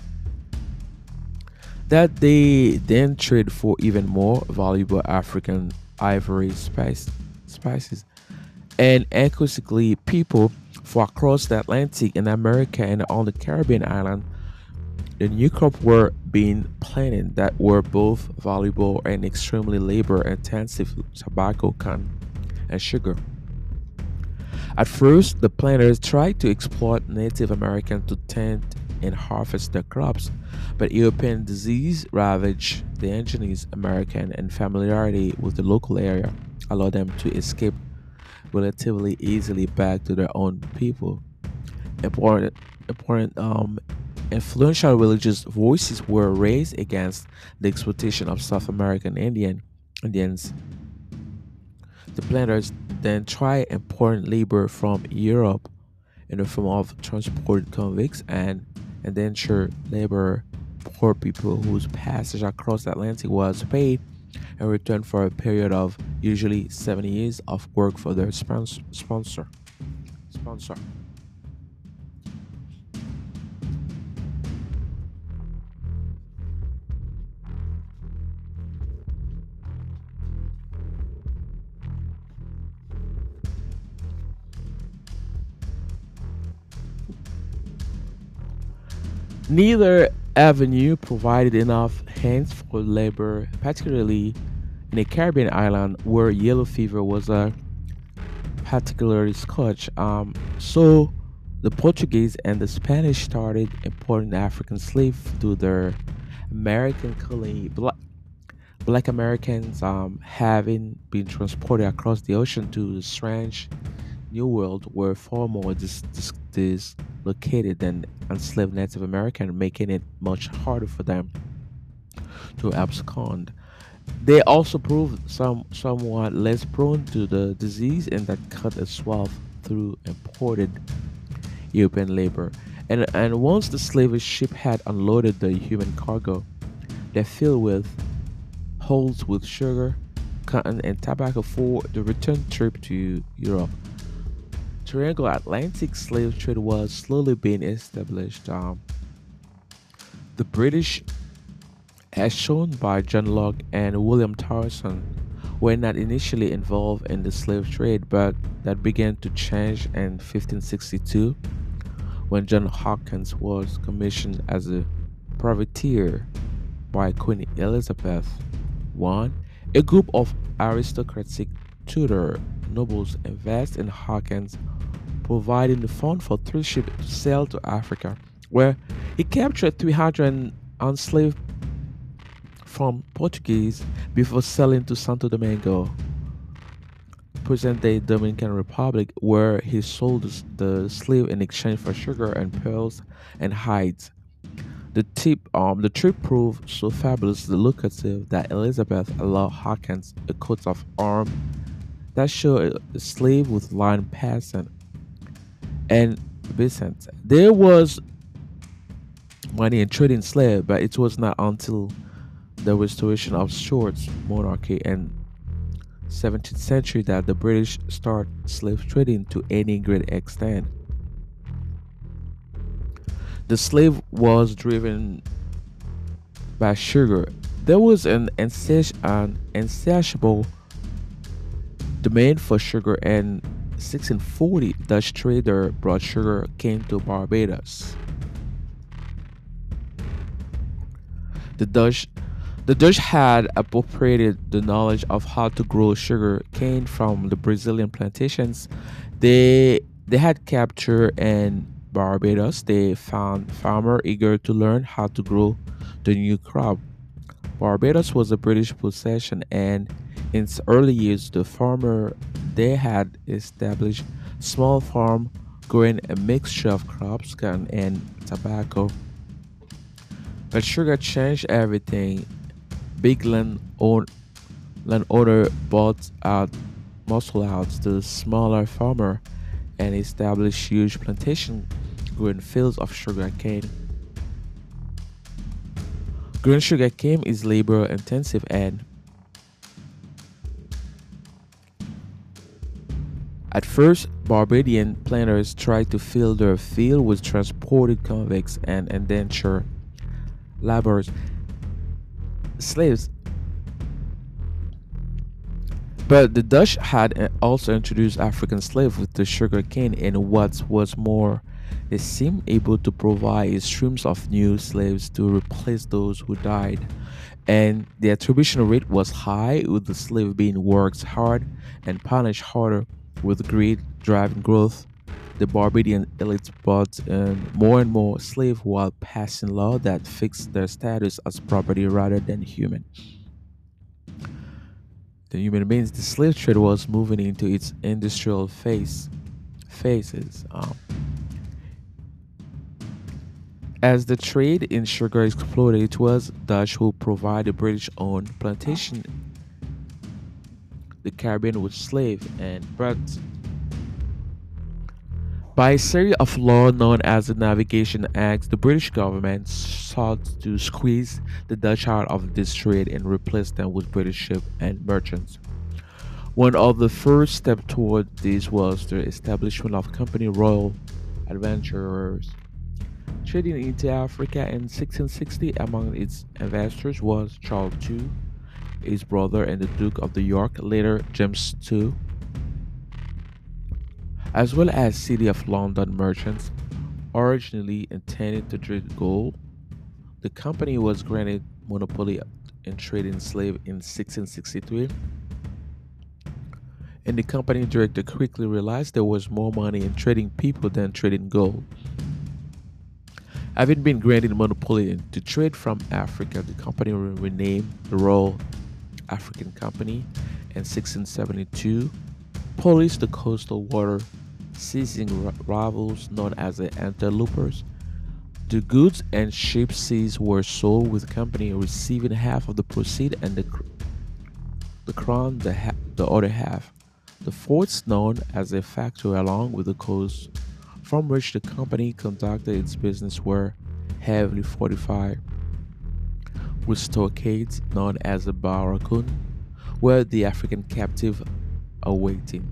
that they then trade for even more valuable African ivory spice, spices and increasingly people for across the Atlantic in America and on the Caribbean island. The new crop were being planted that were both valuable and extremely labor-intensive: tobacco, cotton, and sugar. At first, the planters tried to exploit Native Americans to tend and harvest their crops, but European disease ravaged the indigenous American, and familiarity with the local area allowed them to escape relatively easily back to their own people. Important, important, um, influential religious voices were raised against the exploitation of South American Indian Indians. The planters then tried importing labor from Europe in the form of transported convicts and indentured labor, poor people whose passage across the Atlantic was paid in return for a period of usually seven years of work for their sponsor. Sponsor. sponsor. Neither avenue provided enough hands for labor, particularly in a Caribbean island where yellow fever was a particularly scourge. Um, so the Portuguese and the Spanish started importing African slaves to their American colony. Black, black Americans, um, having been transported across the ocean to the strange New World, were far more dis- dis- dislocated than enslaved Native American, making it much harder for them to abscond. They also proved some somewhat less prone to the disease and that cut a swath through imported European labor. And and once the slave ship had unloaded the human cargo, they filled with holds with sugar, cotton, and tobacco for the return trip to Europe. Triangle Atlantic slave trade was slowly being established. Um, the British, as shown by John Locke and William Tarleton, were not initially involved in the slave trade, but that began to change in fifteen sixty-two when John Hawkins was commissioned as a privateer by Queen Elizabeth I. A group of aristocratic Tudor nobles invested in Hawkins, providing the fund for three ships to sail to Africa, where he captured three hundred enslaved from Portuguese before sailing to Santo Domingo, present-day Dominican Republic, where he sold the slave in exchange for sugar and pearls and hides. The tip, um, the trip proved so fabulously lucrative that Elizabeth allowed Hawkins a coat of arms that showed a slave with lion passant and Vicent. There was money in trading slaves, but it was not until the restoration of Stuart's monarchy in seventeenth century that the British started slave trading to any great extent. The slave was driven by sugar. There was an, insati- an insatiable demand for sugar, and in sixteen forty Dutch trader brought sugar cane to Barbados. The Dutch The Dutch had appropriated the knowledge of how to grow sugar cane from the Brazilian plantations they they had captured in Barbados. They found farmers eager to learn how to grow the new crop. Barbados was a British possession, and in its early years, the farmer they had established small farm growing a mixture of crops, cotton and tobacco. But sugar changed everything. Big land own, landowner bought out muscle out the smaller farmer and established huge plantation growing fields of sugar cane. Growing sugar cane is labor intensive, and at first Barbadian planters tried to fill their field with transported convicts and indentured laborers, slaves. But the Dutch had uh, also introduced African slaves with the sugar cane, and what was more, they seemed able to provide streams of new slaves to replace those who died. And the attribution rate was high, with the slave being worked hard and punished harder, with greed driving growth. The Barbadian elite bought in more and more slaves while passing laws that fixed their status as property rather than human. The human means the slave trade was moving into its industrial phase phases. Um, as the trade in sugar exploded, it was Dutch who provided British-owned plantation the Caribbean with slave and but by a series of laws known as the Navigation Acts, the British government sought to squeeze the Dutch out of this trade and replace them with British ships and merchants. One of the first steps toward this was the establishment of Company Royal Adventurers. Trading into Africa in sixteen sixty, among its investors was Charles the Second, his brother and the Duke of York, later James the Second, as well as City of London merchants. Originally intended to trade gold, the company was granted monopoly in trading slaves in sixteen sixty-three, and the company director quickly realized there was more money in trading people than trading gold. Having been granted monopoly to trade from Africa, the company was renamed the Royal African Company in sixteen seventy-two, policed the coastal water, seizing rivals known as the interlopers. The goods and ships seized were sold, with the company receiving half of the proceeds and the, cr- the crown the, ha- the other half. The forts known as a factory along with the coast from which the company conducted its business were heavily fortified, with stockades known as the barracoon, where the African captive are waiting.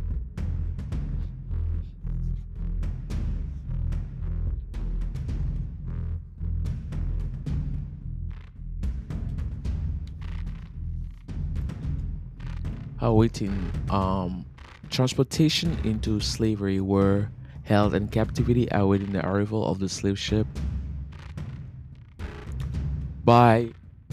awaiting um, transportation into slavery were held in captivity awaiting the arrival of the slave ship. By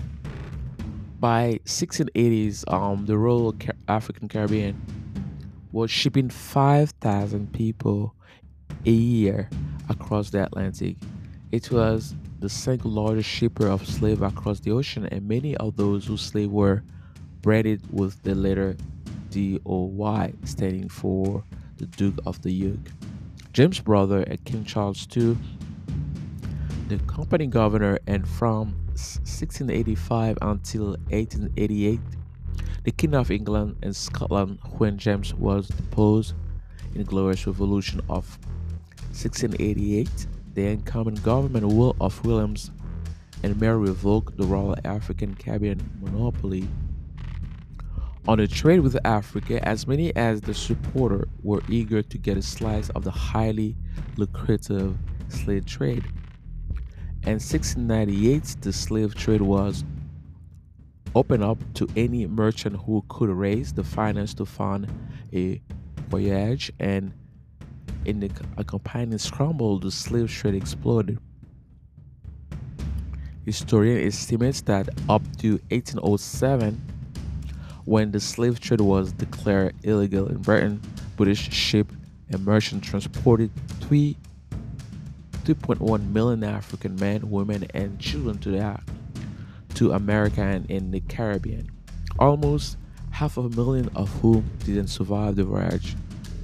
by sixteen eighties, um, the Royal Ca- African Caribbean was shipping five thousand people a year across the Atlantic. It was the single largest shipper of slaves across the ocean, and many of those who slave were branded with the letter D O Y, standing for the Duke of the Yoke. James' brother, uh, King Charles the Second, the company governor, and from s- sixteen eighty-five until eighteen eighty-eight, the King of England and Scotland when James was deposed in the Glorious Revolution of sixteen eighty-eight. The incoming government will of Williams and Mary revoked the Royal African Caribbean monopoly on the trade with Africa, as many as the supporter were eager to get a slice of the highly lucrative slave trade. In sixteen ninety-eight, the slave trade was opened up to any merchant who could raise the finance to fund a voyage, and in the accompanying scramble, the slave trade exploded. Historian estimates that up to eighteen oh seven, when the slave trade was declared illegal in Britain, British ship and merchant transported three, two point one million African men, women, and children to, the, to America and in the Caribbean, almost half of a million of whom didn't survive the voyage.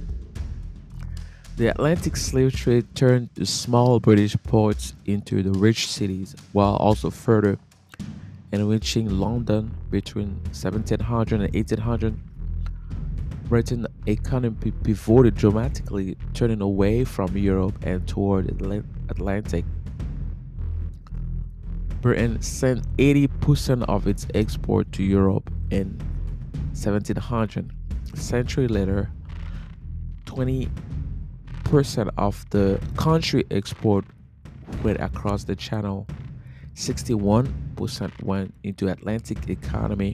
The Atlantic slave trade turned the small British ports into the rich cities, while also further enriching London between seventeen hundred and eighteen hundred. Britain's economy pivoted dramatically, turning away from Europe and toward the Atlantic. Britain sent eighty percent of its export to Europe in seventeen hundred. A century later, twenty percent of the country export went across the channel. sixty-one percent went into Atlantic economy.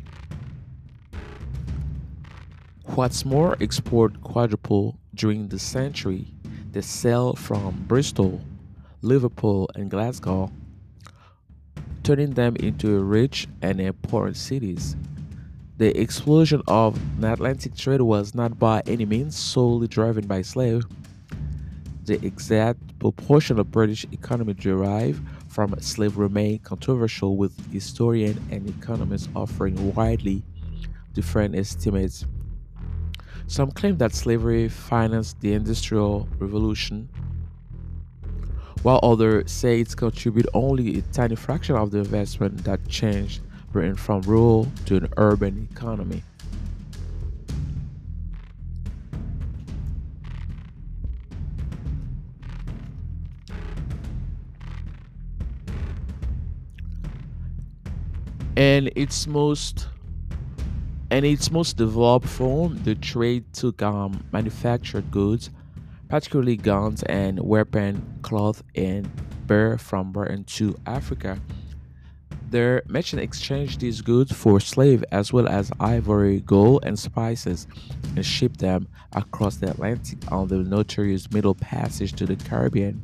What's more, export quadrupled during the century. They sail from Bristol, Liverpool, and Glasgow, turning them into rich and important cities. The explosion of the Atlantic trade was not by any means solely driven by slaves. The exact proportion of British economy derived from slavery remains controversial, with historians and economists offering widely different estimates. Some claim that slavery financed the Industrial Revolution, while others say it contributed only a tiny fraction of the investment that changed Britain from rural to an urban economy. And its most in its most developed form, the trade took um, manufactured goods, particularly guns and weapon cloth and bear, from Britain to Africa. The merchants exchanged these goods for slaves as well as ivory, gold, and spices, and shipped them across the Atlantic on the notorious Middle Passage to the Caribbean.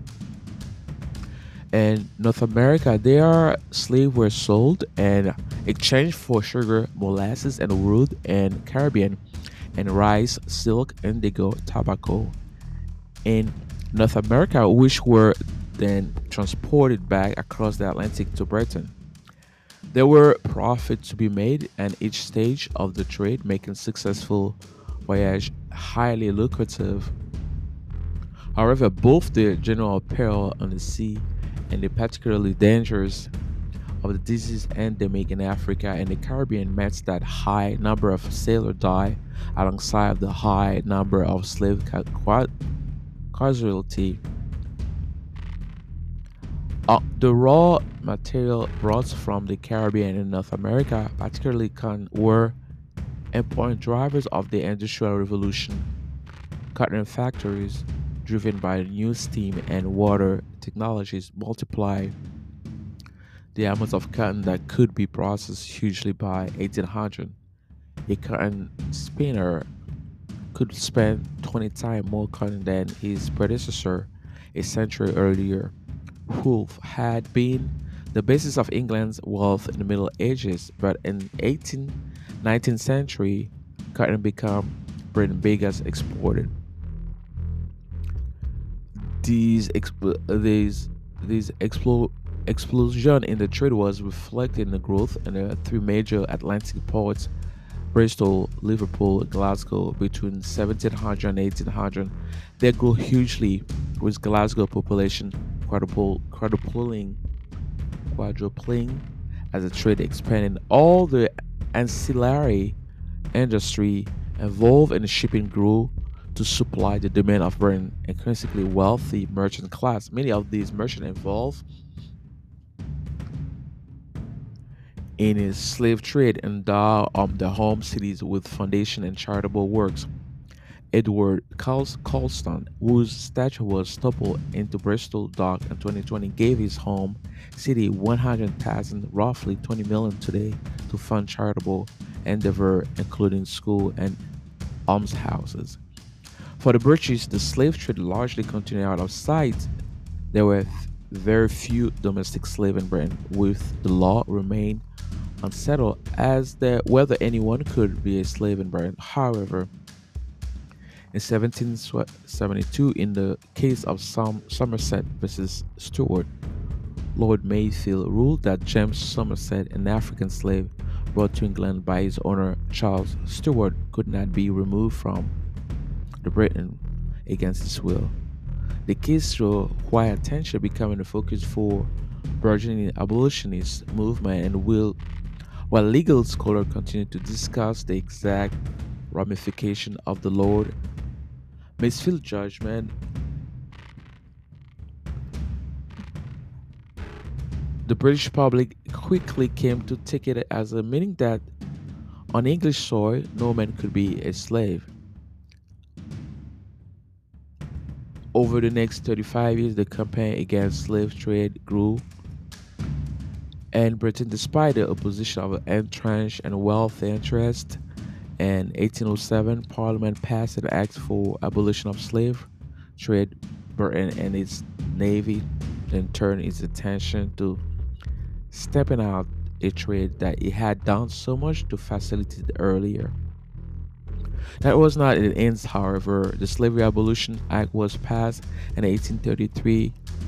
In North America, their slaves were sold and exchanged for sugar, molasses, and wood, and Caribbean, and rice, silk, indigo, tobacco. In North America, which were then transported back across the Atlantic to Britain. There were profits to be made at each stage of the trade, making successful voyage highly lucrative. However, both the general peril on the sea and the particularly dangers of the disease endemic in Africa and the Caribbean meant that high number of sailors died alongside the high number of slave ca- casualty. Uh, the raw material brought from the Caribbean and North America, particularly cotton, were important drivers of the Industrial Revolution. Cotton factories, driven by new steam and water technologies, multiplied the amount of cotton that could be processed hugely by eighteen hundred. A cotton spinner could spend twenty times more cotton than his predecessor a century earlier. Wool had been the basis of England's wealth in the Middle Ages, but in eighteenth, nineteenth century, cotton became Britain's biggest exported. These expl- these these explo- explosion in the trade was reflected in the growth in the three major Atlantic ports: Bristol, Liverpool, Glasgow. Between seventeen hundred and eighteen hundred, they grew hugely, with Glasgow population quadruple, quadrupling, quadrupling as the trade expanded. All the ancillary industry involved in shipping grew to supply the demand of an increasingly wealthy merchant class. Many of these merchants involved in his slave trade endow um, the home cities with foundation and charitable works. Edward Cals- Colston, whose statue was toppled into Bristol Dock in twenty twenty, gave his home city one hundred thousand, roughly twenty million today, to fund charitable endeavor, including school and almshouses. For the British, the slave trade largely continued out of sight. There were very few domestic slaves in Britain, with the law remained unsettled as to whether anyone could be a slave in Britain. However, in seventeen seventy-two, in the case of Som- Somerset versus Stewart, Lord Mayfield ruled that James Somerset, an African slave brought to England by his owner Charles Stewart, could not be removed from the Britain against his will. The case drew wide attention, becoming the focus for burgeoning abolitionist movement, and will, while legal scholars continue to discuss the exact ramification of the Lord Masefield judgment, the British public quickly came to take it as a meaning that on English soil no man could be a slave. Over the next thirty-five years, the campaign against slave trade grew, and Britain, despite the opposition of entrenched and wealthy interests, in eighteen oh seven, Parliament passed an act for abolition of slave trade. Britain and its navy then turned its attention to stepping out a trade that it had done so much to facilitate earlier. That was not the end, however. The Slavery Abolition Act was passed in eighteen thirty-three,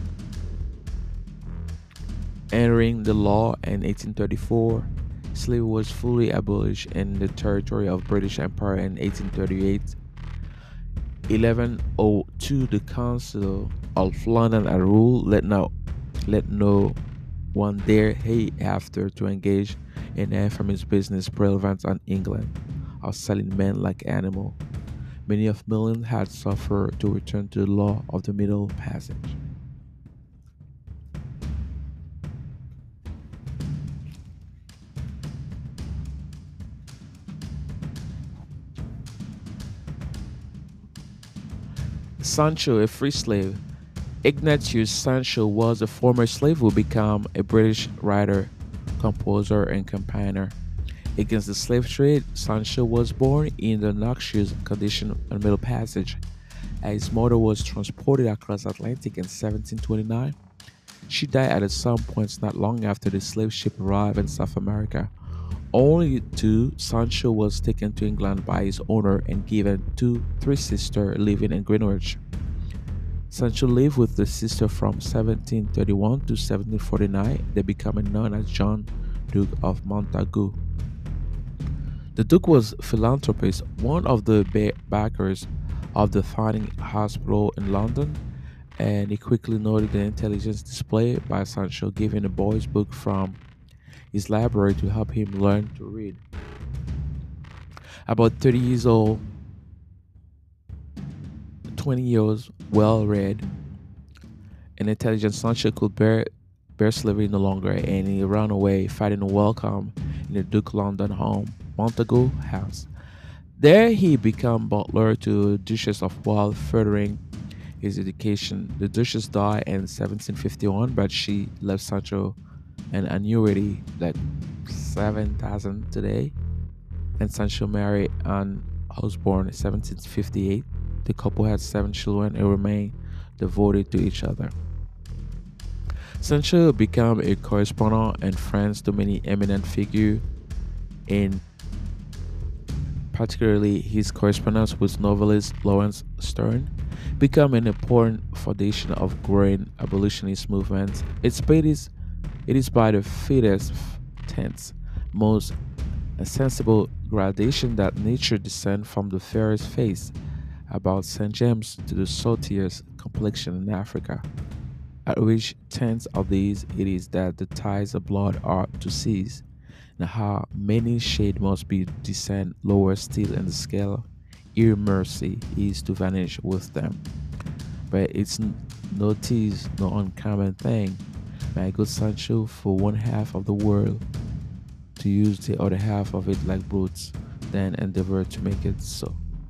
entering the law in eighteen thirty-four. Slavery was fully abolished in the territory of British Empire in eighteen thirty-eight. eleven oh two, the Council of London had ruled, let no, let no one dare hereafter to engage in infamous business relevant on England, of selling men like animals. Many of millions had suffered to return to the law of the Middle Passage. Sancho, a free slave. Ignatius Sancho was a former slave who became a British writer, composer, and campaigner against the slave trade. Sancho was born in the noxious condition on the Middle Passage. His mother was transported across the Atlantic in seventeen twenty-nine. She died at some points not long after the slave ship arrived in South America. Only two, Sancho was taken to England by his owner and given to three sisters living in Greenwich. Sancho lived with the sister from seventeen thirty-one to seventeen forty-nine, they becoming known as John, Duke of Montagu. The Duke was a philanthropist, one of the backers of the Foundling Hospital in London, and he quickly noted the intelligence displayed by Sancho, giving the boy's book from his library to help him learn to read. About thirty years old, twenty years well read, and intelligent, Sancho could bear, bear slavery no longer, and he ran away, finding a welcome in the Duke London home, Montagu House. There he became butler to Duchess of Wales, furthering his education. The Duchess died in seventeen fifty-one, but she left Sancho an annuity, like seven thousand today. and Sancho married Anne Osborne in seventeen fifty-eight. The couple had seven children and remained devoted to each other. Sancho became a correspondent in France to many eminent figures, in particularly his correspondence with novelist Laurence Sterne, became an important foundation of growing abolitionist movements. It's by this, it is by the faintest tense, most sensible gradation that nature descends from the fairest face about Saint James to the saltiest complexion in Africa. At which tenth of these it is that the ties of blood are to cease, and how many shades must be descend lower still in the scale, ere mercy is to vanish with them. But it's no tease, no uncommon thing, my good Sancho, for one half of the world to use the other half of it like brutes, then endeavor to make it so.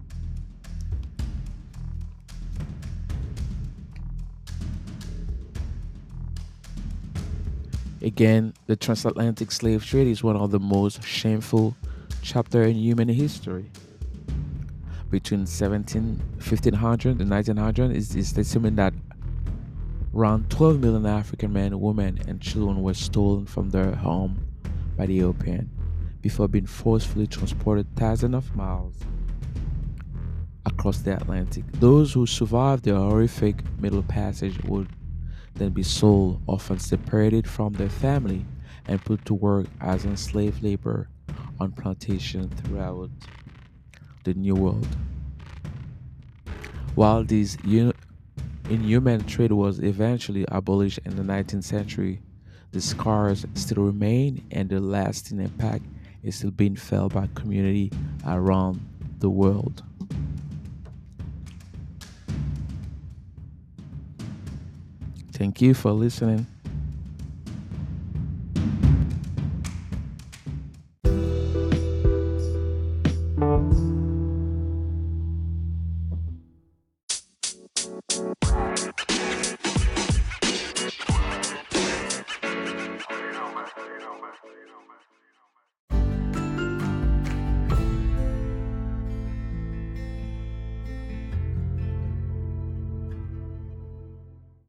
Again, the transatlantic slave trade is one of the most shameful chapters in human history. Between seventeen, fifteen hundred and nineteen hundred, it is estimated that around twelve million African men, women, and children were stolen from their home by the European before being forcefully transported thousands of miles across the Atlantic. Those who survived the horrific Middle Passage would then be sold, often separated from their family, and put to work as enslaved labor on plantations throughout the New World. While this inhuman trade was eventually abolished in the nineteenth century, the scars still remain, and the lasting impact is still being felt by communities around the world. Thank you for listening.